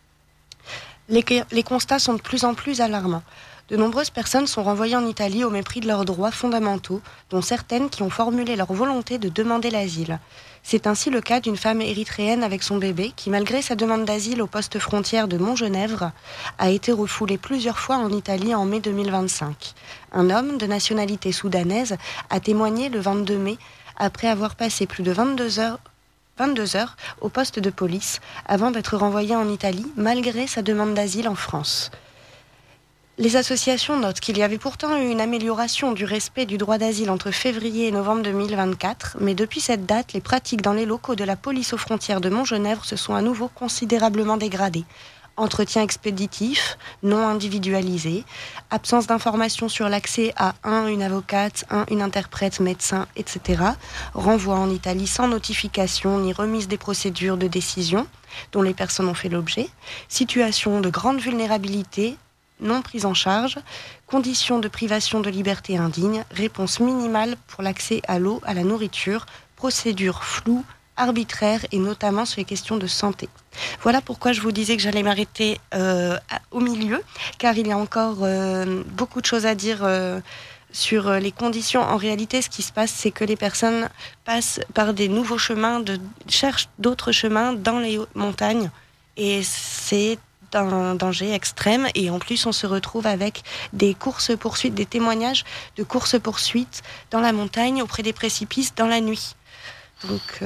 Les constats sont de plus en plus alarmants. De nombreuses personnes sont renvoyées en Italie au mépris de leurs droits fondamentaux, dont certaines qui ont formulé leur volonté de demander l'asile. C'est ainsi le cas d'une femme érythréenne avec son bébé qui, malgré sa demande d'asile au poste frontière de Montgenèvre, a été refoulée plusieurs fois en Italie en mai 2025. Un homme de nationalité soudanaise a témoigné le 22 mai après avoir passé plus de 22 heures au poste de police avant d'être renvoyé en Italie malgré sa demande d'asile en France. Les associations notent qu'il y avait pourtant eu une amélioration du respect du droit d'asile entre février et novembre 2024, mais depuis cette date, les pratiques dans les locaux de la police aux frontières de Montgenèvre se sont à nouveau considérablement dégradées. Entretien expéditif, non individualisé, absence d'informations sur l'accès à une avocate, une interprète, médecin, etc. Renvoi en Italie sans notification ni remise des procédures de décision dont les personnes ont fait l'objet. Situation de grande vulnérabilité, non prise en charge, conditions de privation de liberté indignes, réponse minimale pour l'accès à l'eau, à la nourriture, procédures floues, arbitraires et notamment sur les questions de santé. Voilà pourquoi je vous disais que j'allais m'arrêter au milieu, car il y a encore beaucoup de choses à dire sur les conditions. En réalité, ce qui se passe, c'est que les personnes passent par des nouveaux chemins, cherchent d'autres chemins dans les montagnes, et c'est un danger extrême, et en plus on se retrouve avec des courses-poursuites, des témoignages de courses-poursuites dans la montagne, auprès des précipices, dans la nuit. Donc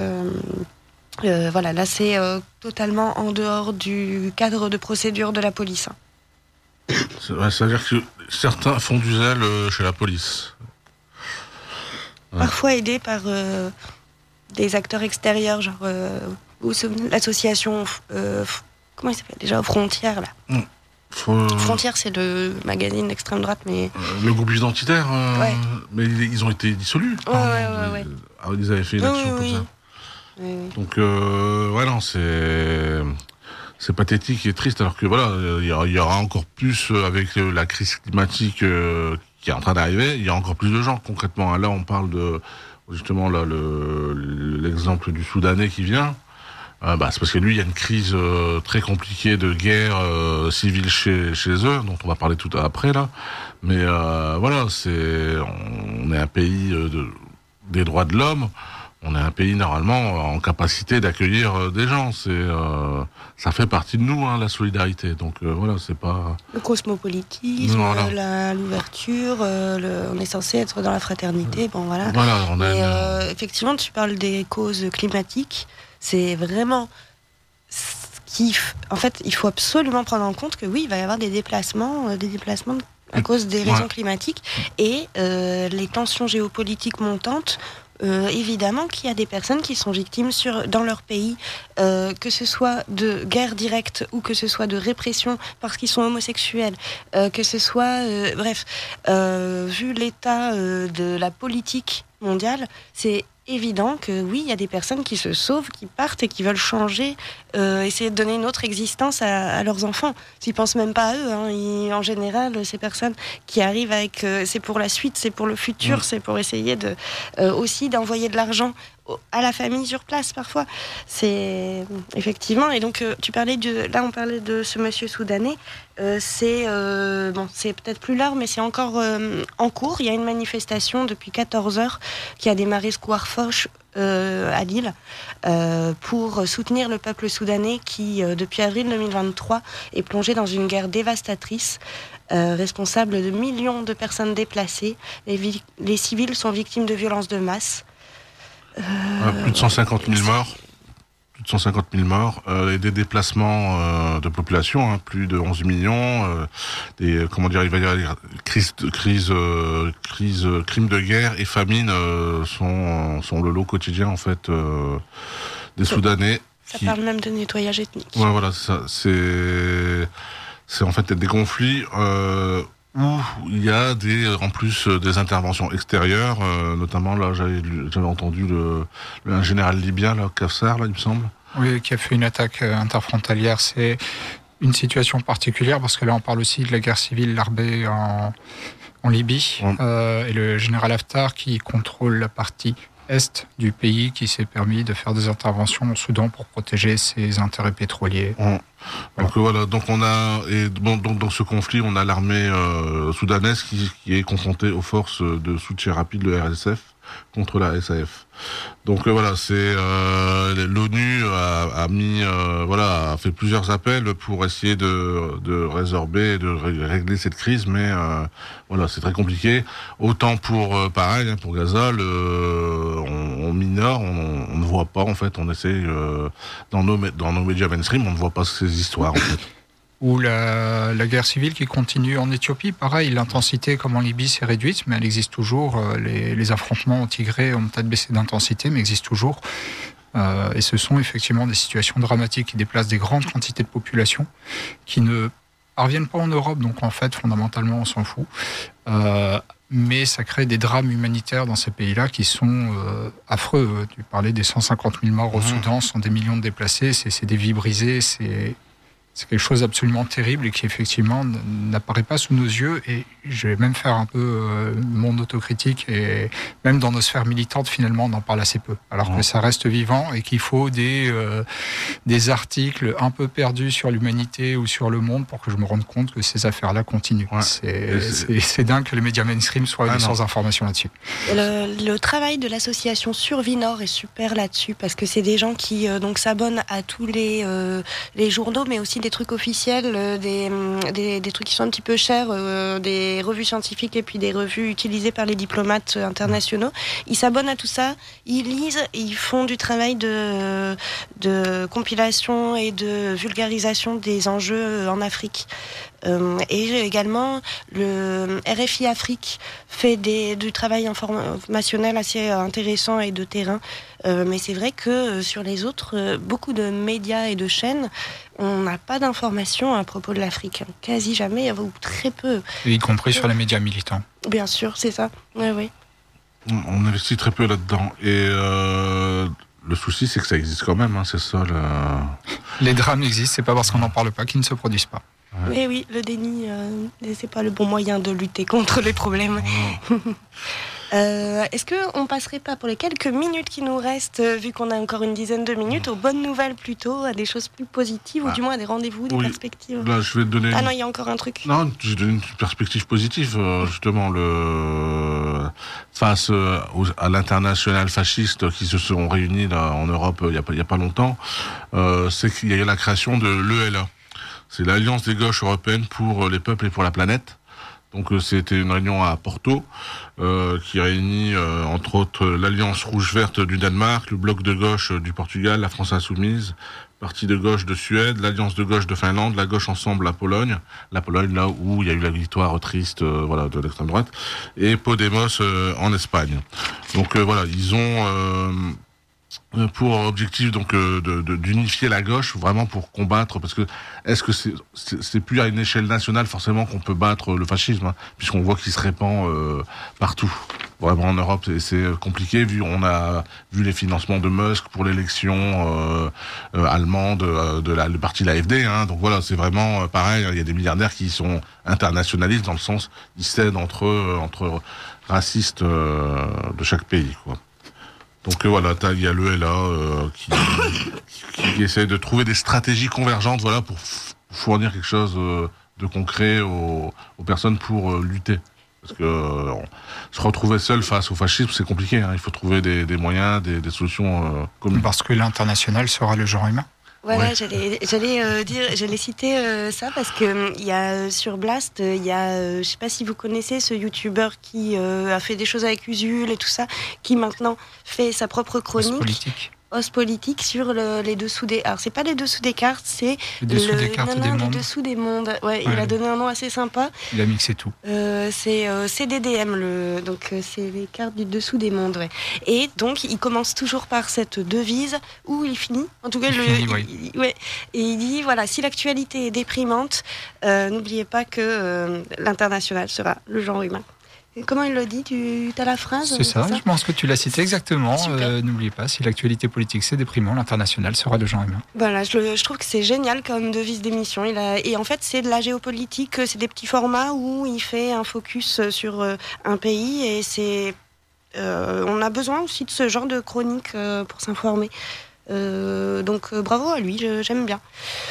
voilà, là c'est totalement en dehors du cadre de procédure de la police. C'est-à-dire que certains font du zèle chez la police. Ouais. Parfois aidés par des acteurs extérieurs, genre vous vous souvenez de l'association comment il s'appelle déjà, Frontières, là. Frontières, c'est le magazine d'extrême droite, mais... Le groupe identitaire, ouais. Mais ils ont été dissolus. Ouais. Ils avaient fait une action comme ça. Oui. Donc, non, c'est pathétique et triste, alors que voilà, il y aura encore plus, avec la crise climatique qui est en train d'arriver, il y a encore plus de gens, concrètement. Là, on parle de, justement, là, l'exemple du Soudanais qui vient. C'est parce que lui, il y a une crise très compliquée de guerre civile chez eux, dont on va parler tout après là. Mais voilà, on est un pays des droits de l'homme. On est un pays normalement en capacité d'accueillir des gens. Ça fait partie de nous, la solidarité. Donc voilà, c'est pas le cosmopolitisme, voilà. L'ouverture. On est censé être dans la fraternité. Bon voilà. Effectivement, tu parles des causes climatiques. C'est vraiment ce en fait, il faut absolument prendre en compte que oui, il va y avoir des déplacements à cause des raisons climatiques et les tensions géopolitiques montantes. Évidemment qu'il y a des personnes qui sont victimes dans leur pays, que ce soit de guerre directe ou que ce soit de répression parce qu'ils sont homosexuels, que ce soit, vu l'état de la politique mondiale, c'est évident que oui, il y a des personnes qui se sauvent, qui partent et qui veulent changer, essayer de donner une autre existence à leurs enfants. Ils pensent même pas à eux. En général, ces personnes qui arrivent avec, c'est pour la suite, c'est pour le futur, c'est pour essayer aussi d'envoyer de l'argent à la famille sur place parfois. C'est effectivement. Et donc tu parlais là on parlait de ce monsieur soudanais. C'est peut-être plus l'heure, mais c'est encore en cours. Il y a une manifestation depuis 14 heures qui a démarré Square Foch à Lille pour soutenir le peuple soudanais qui, depuis avril 2023, est plongé dans une guerre dévastatrice, responsable de millions de personnes déplacées. Les civils sont victimes de violences de masse. Plus de 150 000 morts. Plus de 150 000 morts, et des déplacements de population, plus de 11 millions, il va y avoir crimes de guerre et famine sont le lot quotidien en fait des Soudanais. Ça parle même de nettoyage ethnique. Ouais, voilà, c'est en fait des conflits où il y a en plus des interventions extérieures, notamment là j'avais entendu un général libyen là, Kafsar là il me semble. Oui, qui a fait une attaque interfrontalière. C'est une situation particulière parce que là on parle aussi de la guerre civile larvée en Libye et le général Haftar qui contrôle la partie est du pays qui s'est permis de faire des interventions au Soudan pour protéger ses intérêts pétroliers. Donc voilà, donc on a donc dans ce conflit, on a l'armée soudanaise qui est confrontée aux forces de soutien rapide, le RSF, contre la SAF. Donc voilà, c'est l'ONU a fait plusieurs appels pour essayer de résorber, de régler cette crise, mais c'est très compliqué. Autant pour pour Gaza, on minore, on ne voit pas en fait, on essaie dans nos médias mainstream, on ne voit pas ces histoires en fait. Ou la guerre civile qui continue en Éthiopie, pareil, l'intensité comme en Libye s'est réduite, mais elle existe toujours. Les affrontements au Tigré ont peut-être baissé d'intensité, mais existent toujours. Et ce sont effectivement des situations dramatiques qui déplacent des grandes quantités de population qui ne parviennent pas en Europe, donc en fait, fondamentalement, on s'en fout. Mais ça crée des drames humanitaires dans ces pays-là qui sont affreux. Tu parlais des 150 000 morts au Soudan, ce sont des millions de déplacés, c'est des vies brisées, c'est quelque chose d'absolument terrible et qui effectivement n'apparaît pas sous nos yeux. Et je vais même faire un peu mon autocritique, et même dans nos sphères militantes, finalement, on en parle assez peu. Alors que ça reste vivant et qu'il faut des articles un peu perdus sur l'humanité ou sur le monde pour que je me rende compte que ces affaires-là continuent. C'est dingue que les médias mainstream soient sans information là-dessus. Le travail de l'association Survie Nord est super là-dessus parce que c'est des gens qui donc s'abonnent à tous les journaux, mais aussi des trucs officiels, des trucs qui sont un petit peu chers, des revues scientifiques et puis des revues utilisées par les diplomates internationaux. Ils s'abonnent à tout ça, ils lisent, et ils font du travail de compilation et de vulgarisation des enjeux en Afrique. Et également, le RFI Afrique fait du travail informationnel assez intéressant et de terrain. Mais c'est vrai que sur les autres, beaucoup de médias et de chaînes, on n'a pas d'informations à propos de l'Afrique. Quasi jamais, ou très peu. Y compris sur les médias militants. Bien sûr, c'est ça. Oui. On investit très peu là-dedans. Et le souci, c'est que ça existe quand même, c'est ça. Les drames existent, c'est pas parce qu'on n'en parle pas qu'ils ne se produisent pas. Ouais. Oui, le déni, c'est pas le bon moyen de lutter contre les problèmes. Est-ce qu'on passerait pas pour les quelques minutes qui nous restent, vu qu'on a encore une dizaine de minutes, aux bonnes nouvelles plutôt, à des choses plus positives, ou du moins à des rendez-vous, des perspectives? Là, je vais te donner... Ah non, il y a encore un truc. Non, je vais donner une perspective positive, justement, face à l'international fasciste qui se sont réunis là, en Europe il y a pas longtemps, c'est qu'il y a eu la création de l'ELA. C'est l'Alliance des gauches européennes pour les peuples et pour la planète. Donc c'était une réunion à Porto qui réunit entre autres l'Alliance rouge-verte du Danemark, le bloc de gauche du Portugal, la France insoumise, Parti de gauche de Suède, l'Alliance de gauche de Finlande, la gauche ensemble la Pologne là où il y a eu la victoire triste de l'extrême droite, et Podemos en Espagne. Donc voilà, ils ont pour objectif donc d'unifier la gauche vraiment pour combattre, parce que est-ce que c'est plus à une échelle nationale forcément qu'on peut battre le fascisme, hein, puisqu'on voit qu'il se répand partout. Vraiment en Europe c'est compliqué on a vu les financements de Musk pour l'élection allemande le parti de l'AfD, hein, donc voilà, c'est vraiment pareil, il y a des milliardaires qui sont internationalistes dans le sens ils cèdent entre racistes de chaque pays, quoi. Donc voilà, il y a le LA qui essaie de trouver des stratégies convergentes, voilà, pour fournir quelque chose de concret aux personnes pour lutter. Parce que se retrouver seul face au fascisme, c'est compliqué, hein. Il faut trouver des moyens, des solutions communes. Parce que l'international sera le genre humain. Voilà, Ouais. j'allais citer ça parce que il y a sur Blast, il y a, je sais pas si vous connaissez ce youtubeur qui a fait des choses avec Usul et tout ça, qui maintenant fait sa propre chronique. Os politique sur les dessous des. Alors c'est pas les dessous des cartes, c'est les dessous des mondes. Ouais, il a donné un nom assez sympa. Il a mixé tout. C'est CDDM, donc c'est les cartes du dessous des mondes. Ouais. Et donc il commence toujours par cette devise où il finit. En tout cas, et il dit voilà, si l'actualité est déprimante, n'oubliez pas que l'international sera le genre humain. Et comment il le dit? Tu as la phrase? C'est ça, je pense que tu l'as cité exactement. N'oubliez pas, si l'actualité politique c'est déprimant, l'international sera le genre humain. Voilà, je trouve que c'est génial comme devise d'émission. Et en fait, c'est de la géopolitique, c'est des petits formats où il fait un focus sur un pays. Et on a besoin aussi de ce genre de chronique pour s'informer. Donc bravo à lui, j'aime bien.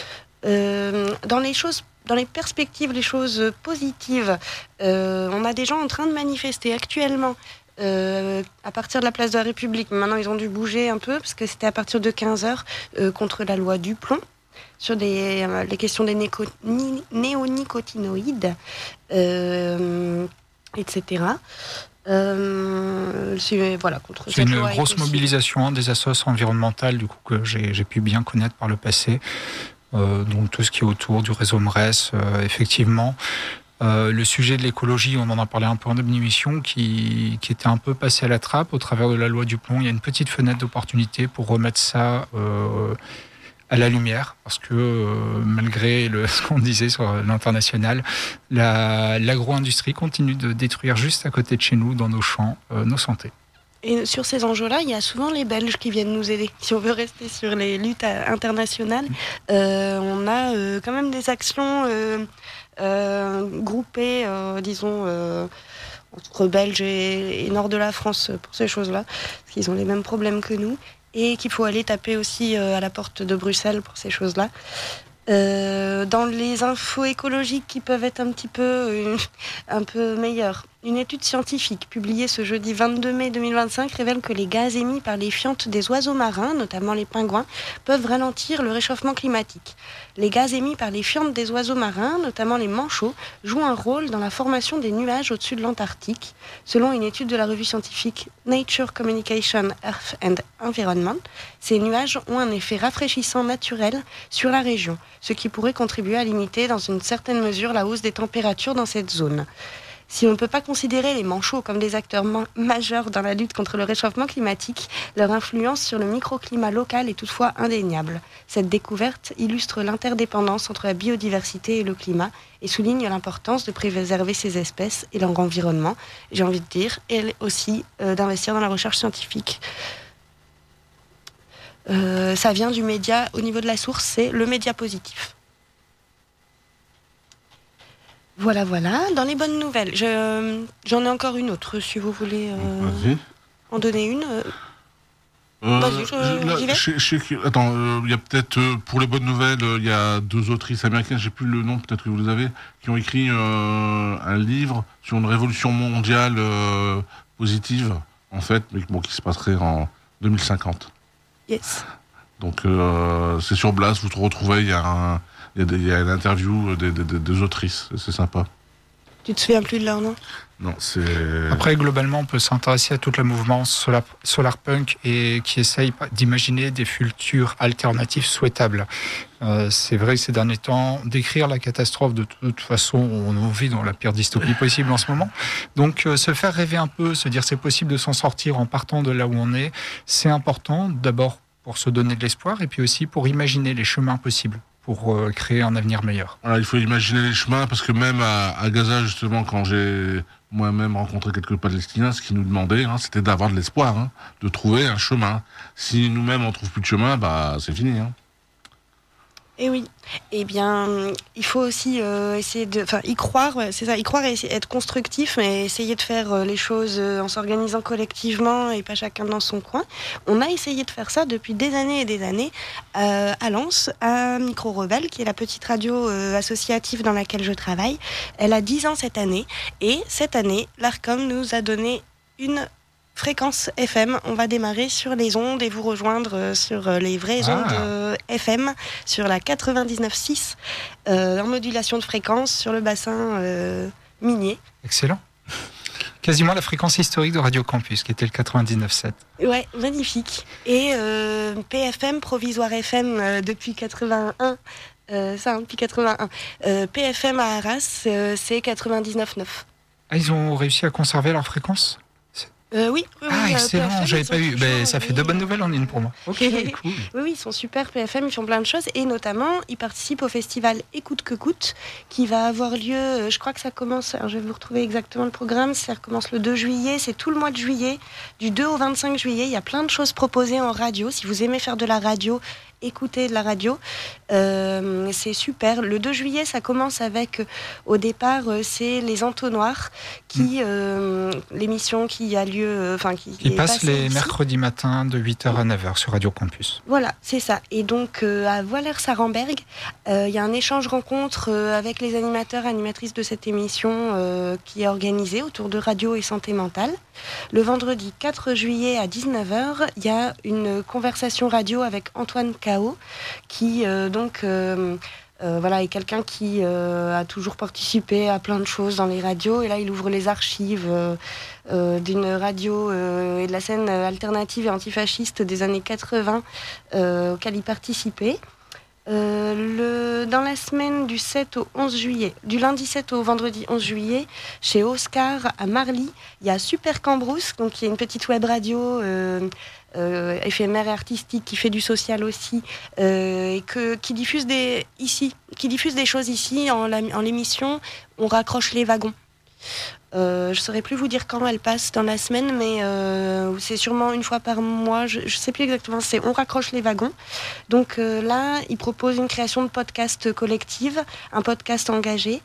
Dans les perspectives, les choses positives, on a des gens en train de manifester actuellement à partir de la place de la République. Maintenant, ils ont dû bouger un peu parce que c'était à partir de 15h contre la loi Duplon sur les questions des néonicotinoïdes, etc. C'est une grosse mobilisation des associations environnementales du coup, que j'ai pu bien connaître par le passé. Donc tout ce qui est autour du réseau MRES, effectivement. Le sujet de l'écologie, on en a parlé un peu en début d'émission, qui était un peu passé à la trappe au travers de la loi Duplon. Il y a une petite fenêtre d'opportunité pour remettre ça à la lumière, parce que malgré ce qu'on disait sur l'international, l'agro-industrie continue de détruire juste à côté de chez nous, dans nos champs, nos santé. Et sur ces enjeux-là, il y a souvent les Belges qui viennent nous aider. Si on veut rester sur les luttes internationales, on a quand même des actions groupées, disons, entre Belges et nord de la France pour ces choses-là, parce qu'ils ont les mêmes problèmes que nous, et qu'il faut aller taper aussi à la porte de Bruxelles pour ces choses-là. Dans les infos écologiques qui peuvent être un peu meilleures, une étude scientifique publiée ce jeudi 22 mai 2025 révèle que les gaz émis par les fientes des oiseaux marins, notamment les pingouins, peuvent ralentir le réchauffement climatique. Les gaz émis par les fientes des oiseaux marins, notamment les manchots, jouent un rôle dans la formation des nuages au-dessus de l'Antarctique. Selon une étude de la revue scientifique Nature Communication Earth and Environment, ces nuages ont un effet rafraîchissant naturel sur la région, ce qui pourrait contribuer à limiter dans une certaine mesure la hausse des températures dans cette zone. Si on ne peut pas considérer les manchots comme des acteurs majeurs dans la lutte contre le réchauffement climatique, leur influence sur le microclimat local est toutefois indéniable. Cette découverte illustre l'interdépendance entre la biodiversité et le climat et souligne l'importance de préserver ces espèces et leur environnement, j'ai envie de dire, et aussi d'investir dans la recherche scientifique. Ça vient du média, au niveau de la source, c'est le média positif. Voilà. Dans les bonnes nouvelles, j'en ai encore une autre, si vous voulez en donner une. Vas-y, j'y vais. Attends, il y a peut-être, pour les bonnes nouvelles, il y a 2 autrices américaines, j'ai plus le nom, peut-être que vous les avez, qui ont écrit un livre sur une révolution mondiale positive, en fait, mais bon, qui se passerait en 2050. Yes. Donc, c'est sur Blast, vous retrouvez, il y a une interview des autrices, c'est sympa. Tu te souviens plus de leur nom? Non, c'est... Après, globalement, on peut s'intéresser à toute la mouvement solarpunk et qui essaye d'imaginer des futurs alternatifs souhaitables. C'est vrai que ces derniers temps, décrire la catastrophe, de toute façon, on vit dans la pire dystopie possible en ce moment. Donc, se faire rêver un peu, se dire c'est possible de s'en sortir en partant de là où on est, c'est important, d'abord pour se donner de l'espoir et puis aussi pour imaginer les chemins possibles pour créer un avenir meilleur. Voilà, il faut imaginer les chemins, parce que même à Gaza, justement, quand j'ai moi-même rencontré quelques Palestiniens, ce qu'ils nous demandaient, c'était d'avoir de l'espoir, de trouver un chemin. Si nous-mêmes on trouve plus de chemin, c'est fini. Et oui. Eh bien, il faut aussi essayer y croire, c'est ça, y croire et essayer, être constructif, mais essayer de faire les choses en s'organisant collectivement et pas chacun dans son coin. On a essayé de faire ça depuis des années et des années à Lens, à Micro Rebelle, qui est la petite radio associative dans laquelle je travaille. Elle a 10 ans cette année, et cette année, l'ARCOM nous a donné une fréquence FM. On va démarrer sur les ondes et vous rejoindre sur les vraies ondes FM, sur la 99.6, en modulation de fréquence sur le bassin minier. Excellent. Quasiment la fréquence historique de Radio Campus, qui était le 99.7. Ouais, magnifique. Et PFM, Provisoire FM, depuis 81. Depuis 81. PFM à Arras, c'est 99.9. Ah, ils ont réussi à conserver leur fréquence ? Oui. Excellent, PFM, j'avais pas eu. Ça fait 2 bonnes nouvelles en une pour moi. Ok, cool. Oui, ils sont super, PFM, ils font plein de choses. Et notamment, ils participent au festival Écoute que coûte, qui va avoir lieu, je crois que ça commence, alors je vais vous retrouver exactement le programme, ça commence le 2 juillet, c'est tout le mois de juillet, du 2 au 25 juillet. Il y a plein de choses proposées en radio. Si vous aimez faire de la radio, écouter de la radio, c'est super. Le 2 juillet, ça commence avec, au départ, c'est les Entonnoirs, l'émission qui a lieu, qui passe les mercredis matins de 8h à 9h sur Radio Campus. Voilà, c'est ça. Et donc, à Voiler-Sarenberg, il y a un échange rencontre avec les animatrices de cette émission qui est organisée autour de radio et santé mentale. Le vendredi 4 juillet à 19h, il y a une conversation radio avec Antoine Cao, qui est quelqu'un qui a toujours participé à plein de choses dans les radios, et là il ouvre les archives d'une radio et de la scène alternative et antifasciste des années 80 auquel il participait. Dans la semaine du 7 au 11 juillet, du lundi 7 au vendredi 11 juillet, chez Oscar à Marly, il y a Super Cambrousse, donc qui est une petite web radio éphémère et artistique, qui fait du social aussi, et qui diffuse des choses ici en l'émission. On raccroche les wagons. Je saurais plus vous dire quand elle passe dans la semaine, mais c'est sûrement une fois par mois, je sais plus exactement, c'est On raccroche les wagons. Donc là, il propose une création de podcast collective, un podcast engagé.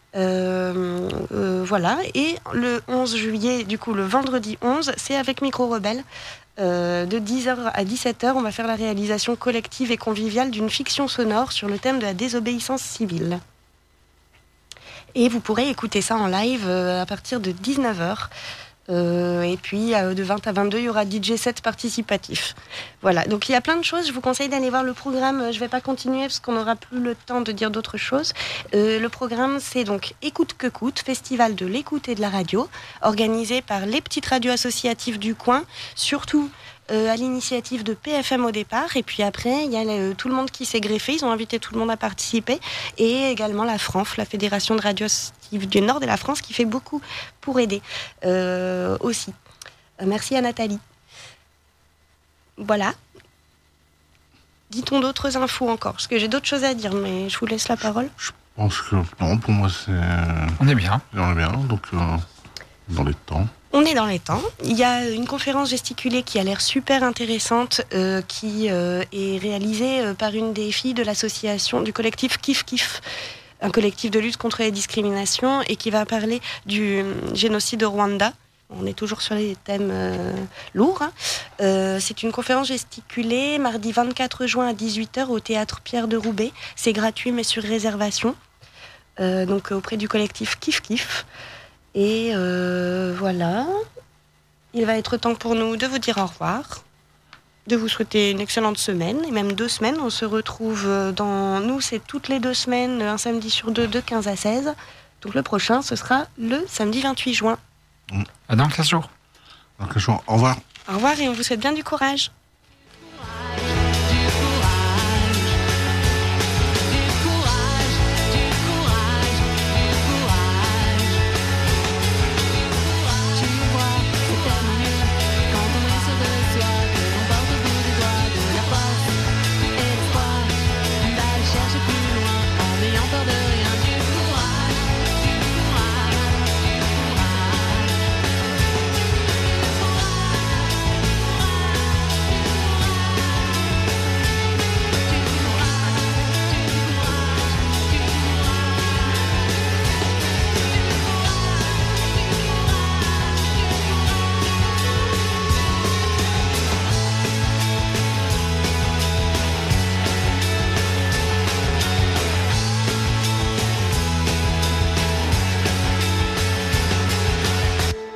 Voilà, et le 11 juillet, du coup le vendredi 11, c'est avec Micro Rebelle. De 10h à 17h, on va faire la réalisation collective et conviviale d'une fiction sonore sur le thème de la désobéissance civile. Et vous pourrez écouter ça en live à partir de 19h. Et puis de 20 à 22, il y aura DJ set participatif. Voilà, donc il y a plein de choses. Je vous conseille d'aller voir le programme. Je ne vais pas continuer parce qu'on n'aura plus le temps de dire d'autres choses. Le programme, c'est donc Écoute que coûte, festival de l'écoute et de la radio, organisé par les petites radios associatives du coin, surtout à l'initiative de PFM au départ, et puis après il y a tout le monde qui s'est greffé, ils ont invité tout le monde à participer, et également la FRANF, la Fédération de radio associative du Nord de la France, qui fait beaucoup pour aider aussi. Merci à Nathalie. Voilà. Dit-on d'autres infos encore? Parce que j'ai d'autres choses à dire, mais je vous laisse la parole. Je pense que non, pour moi c'est... On est bien, donc dans les temps. On est dans les temps. Il y a une conférence gesticulée qui a l'air super intéressante, qui est réalisée par une des filles de l'association, du collectif Kif Kif, un collectif de lutte contre les discriminations, et qui va parler du génocide au Rwanda. On est toujours sur les thèmes lourds. C'est une conférence gesticulée mardi 24 juin à 18h au théâtre Pierre de Roubaix. C'est gratuit mais sur réservation, donc auprès du collectif Kif Kif. Et voilà, il va être temps pour nous de vous dire au revoir, de vous souhaiter une excellente semaine, et même 2 semaines. On se retrouve c'est toutes les 2 semaines, un samedi sur 2, de 15 à 16. Donc le prochain, ce sera le samedi 28 juin. À dans 15 jours. Dans 15 jours. Au revoir. Au revoir et on vous souhaite bien du courage.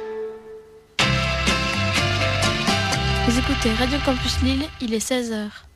Vous écoutez Radio Campus Lille, il est 16h.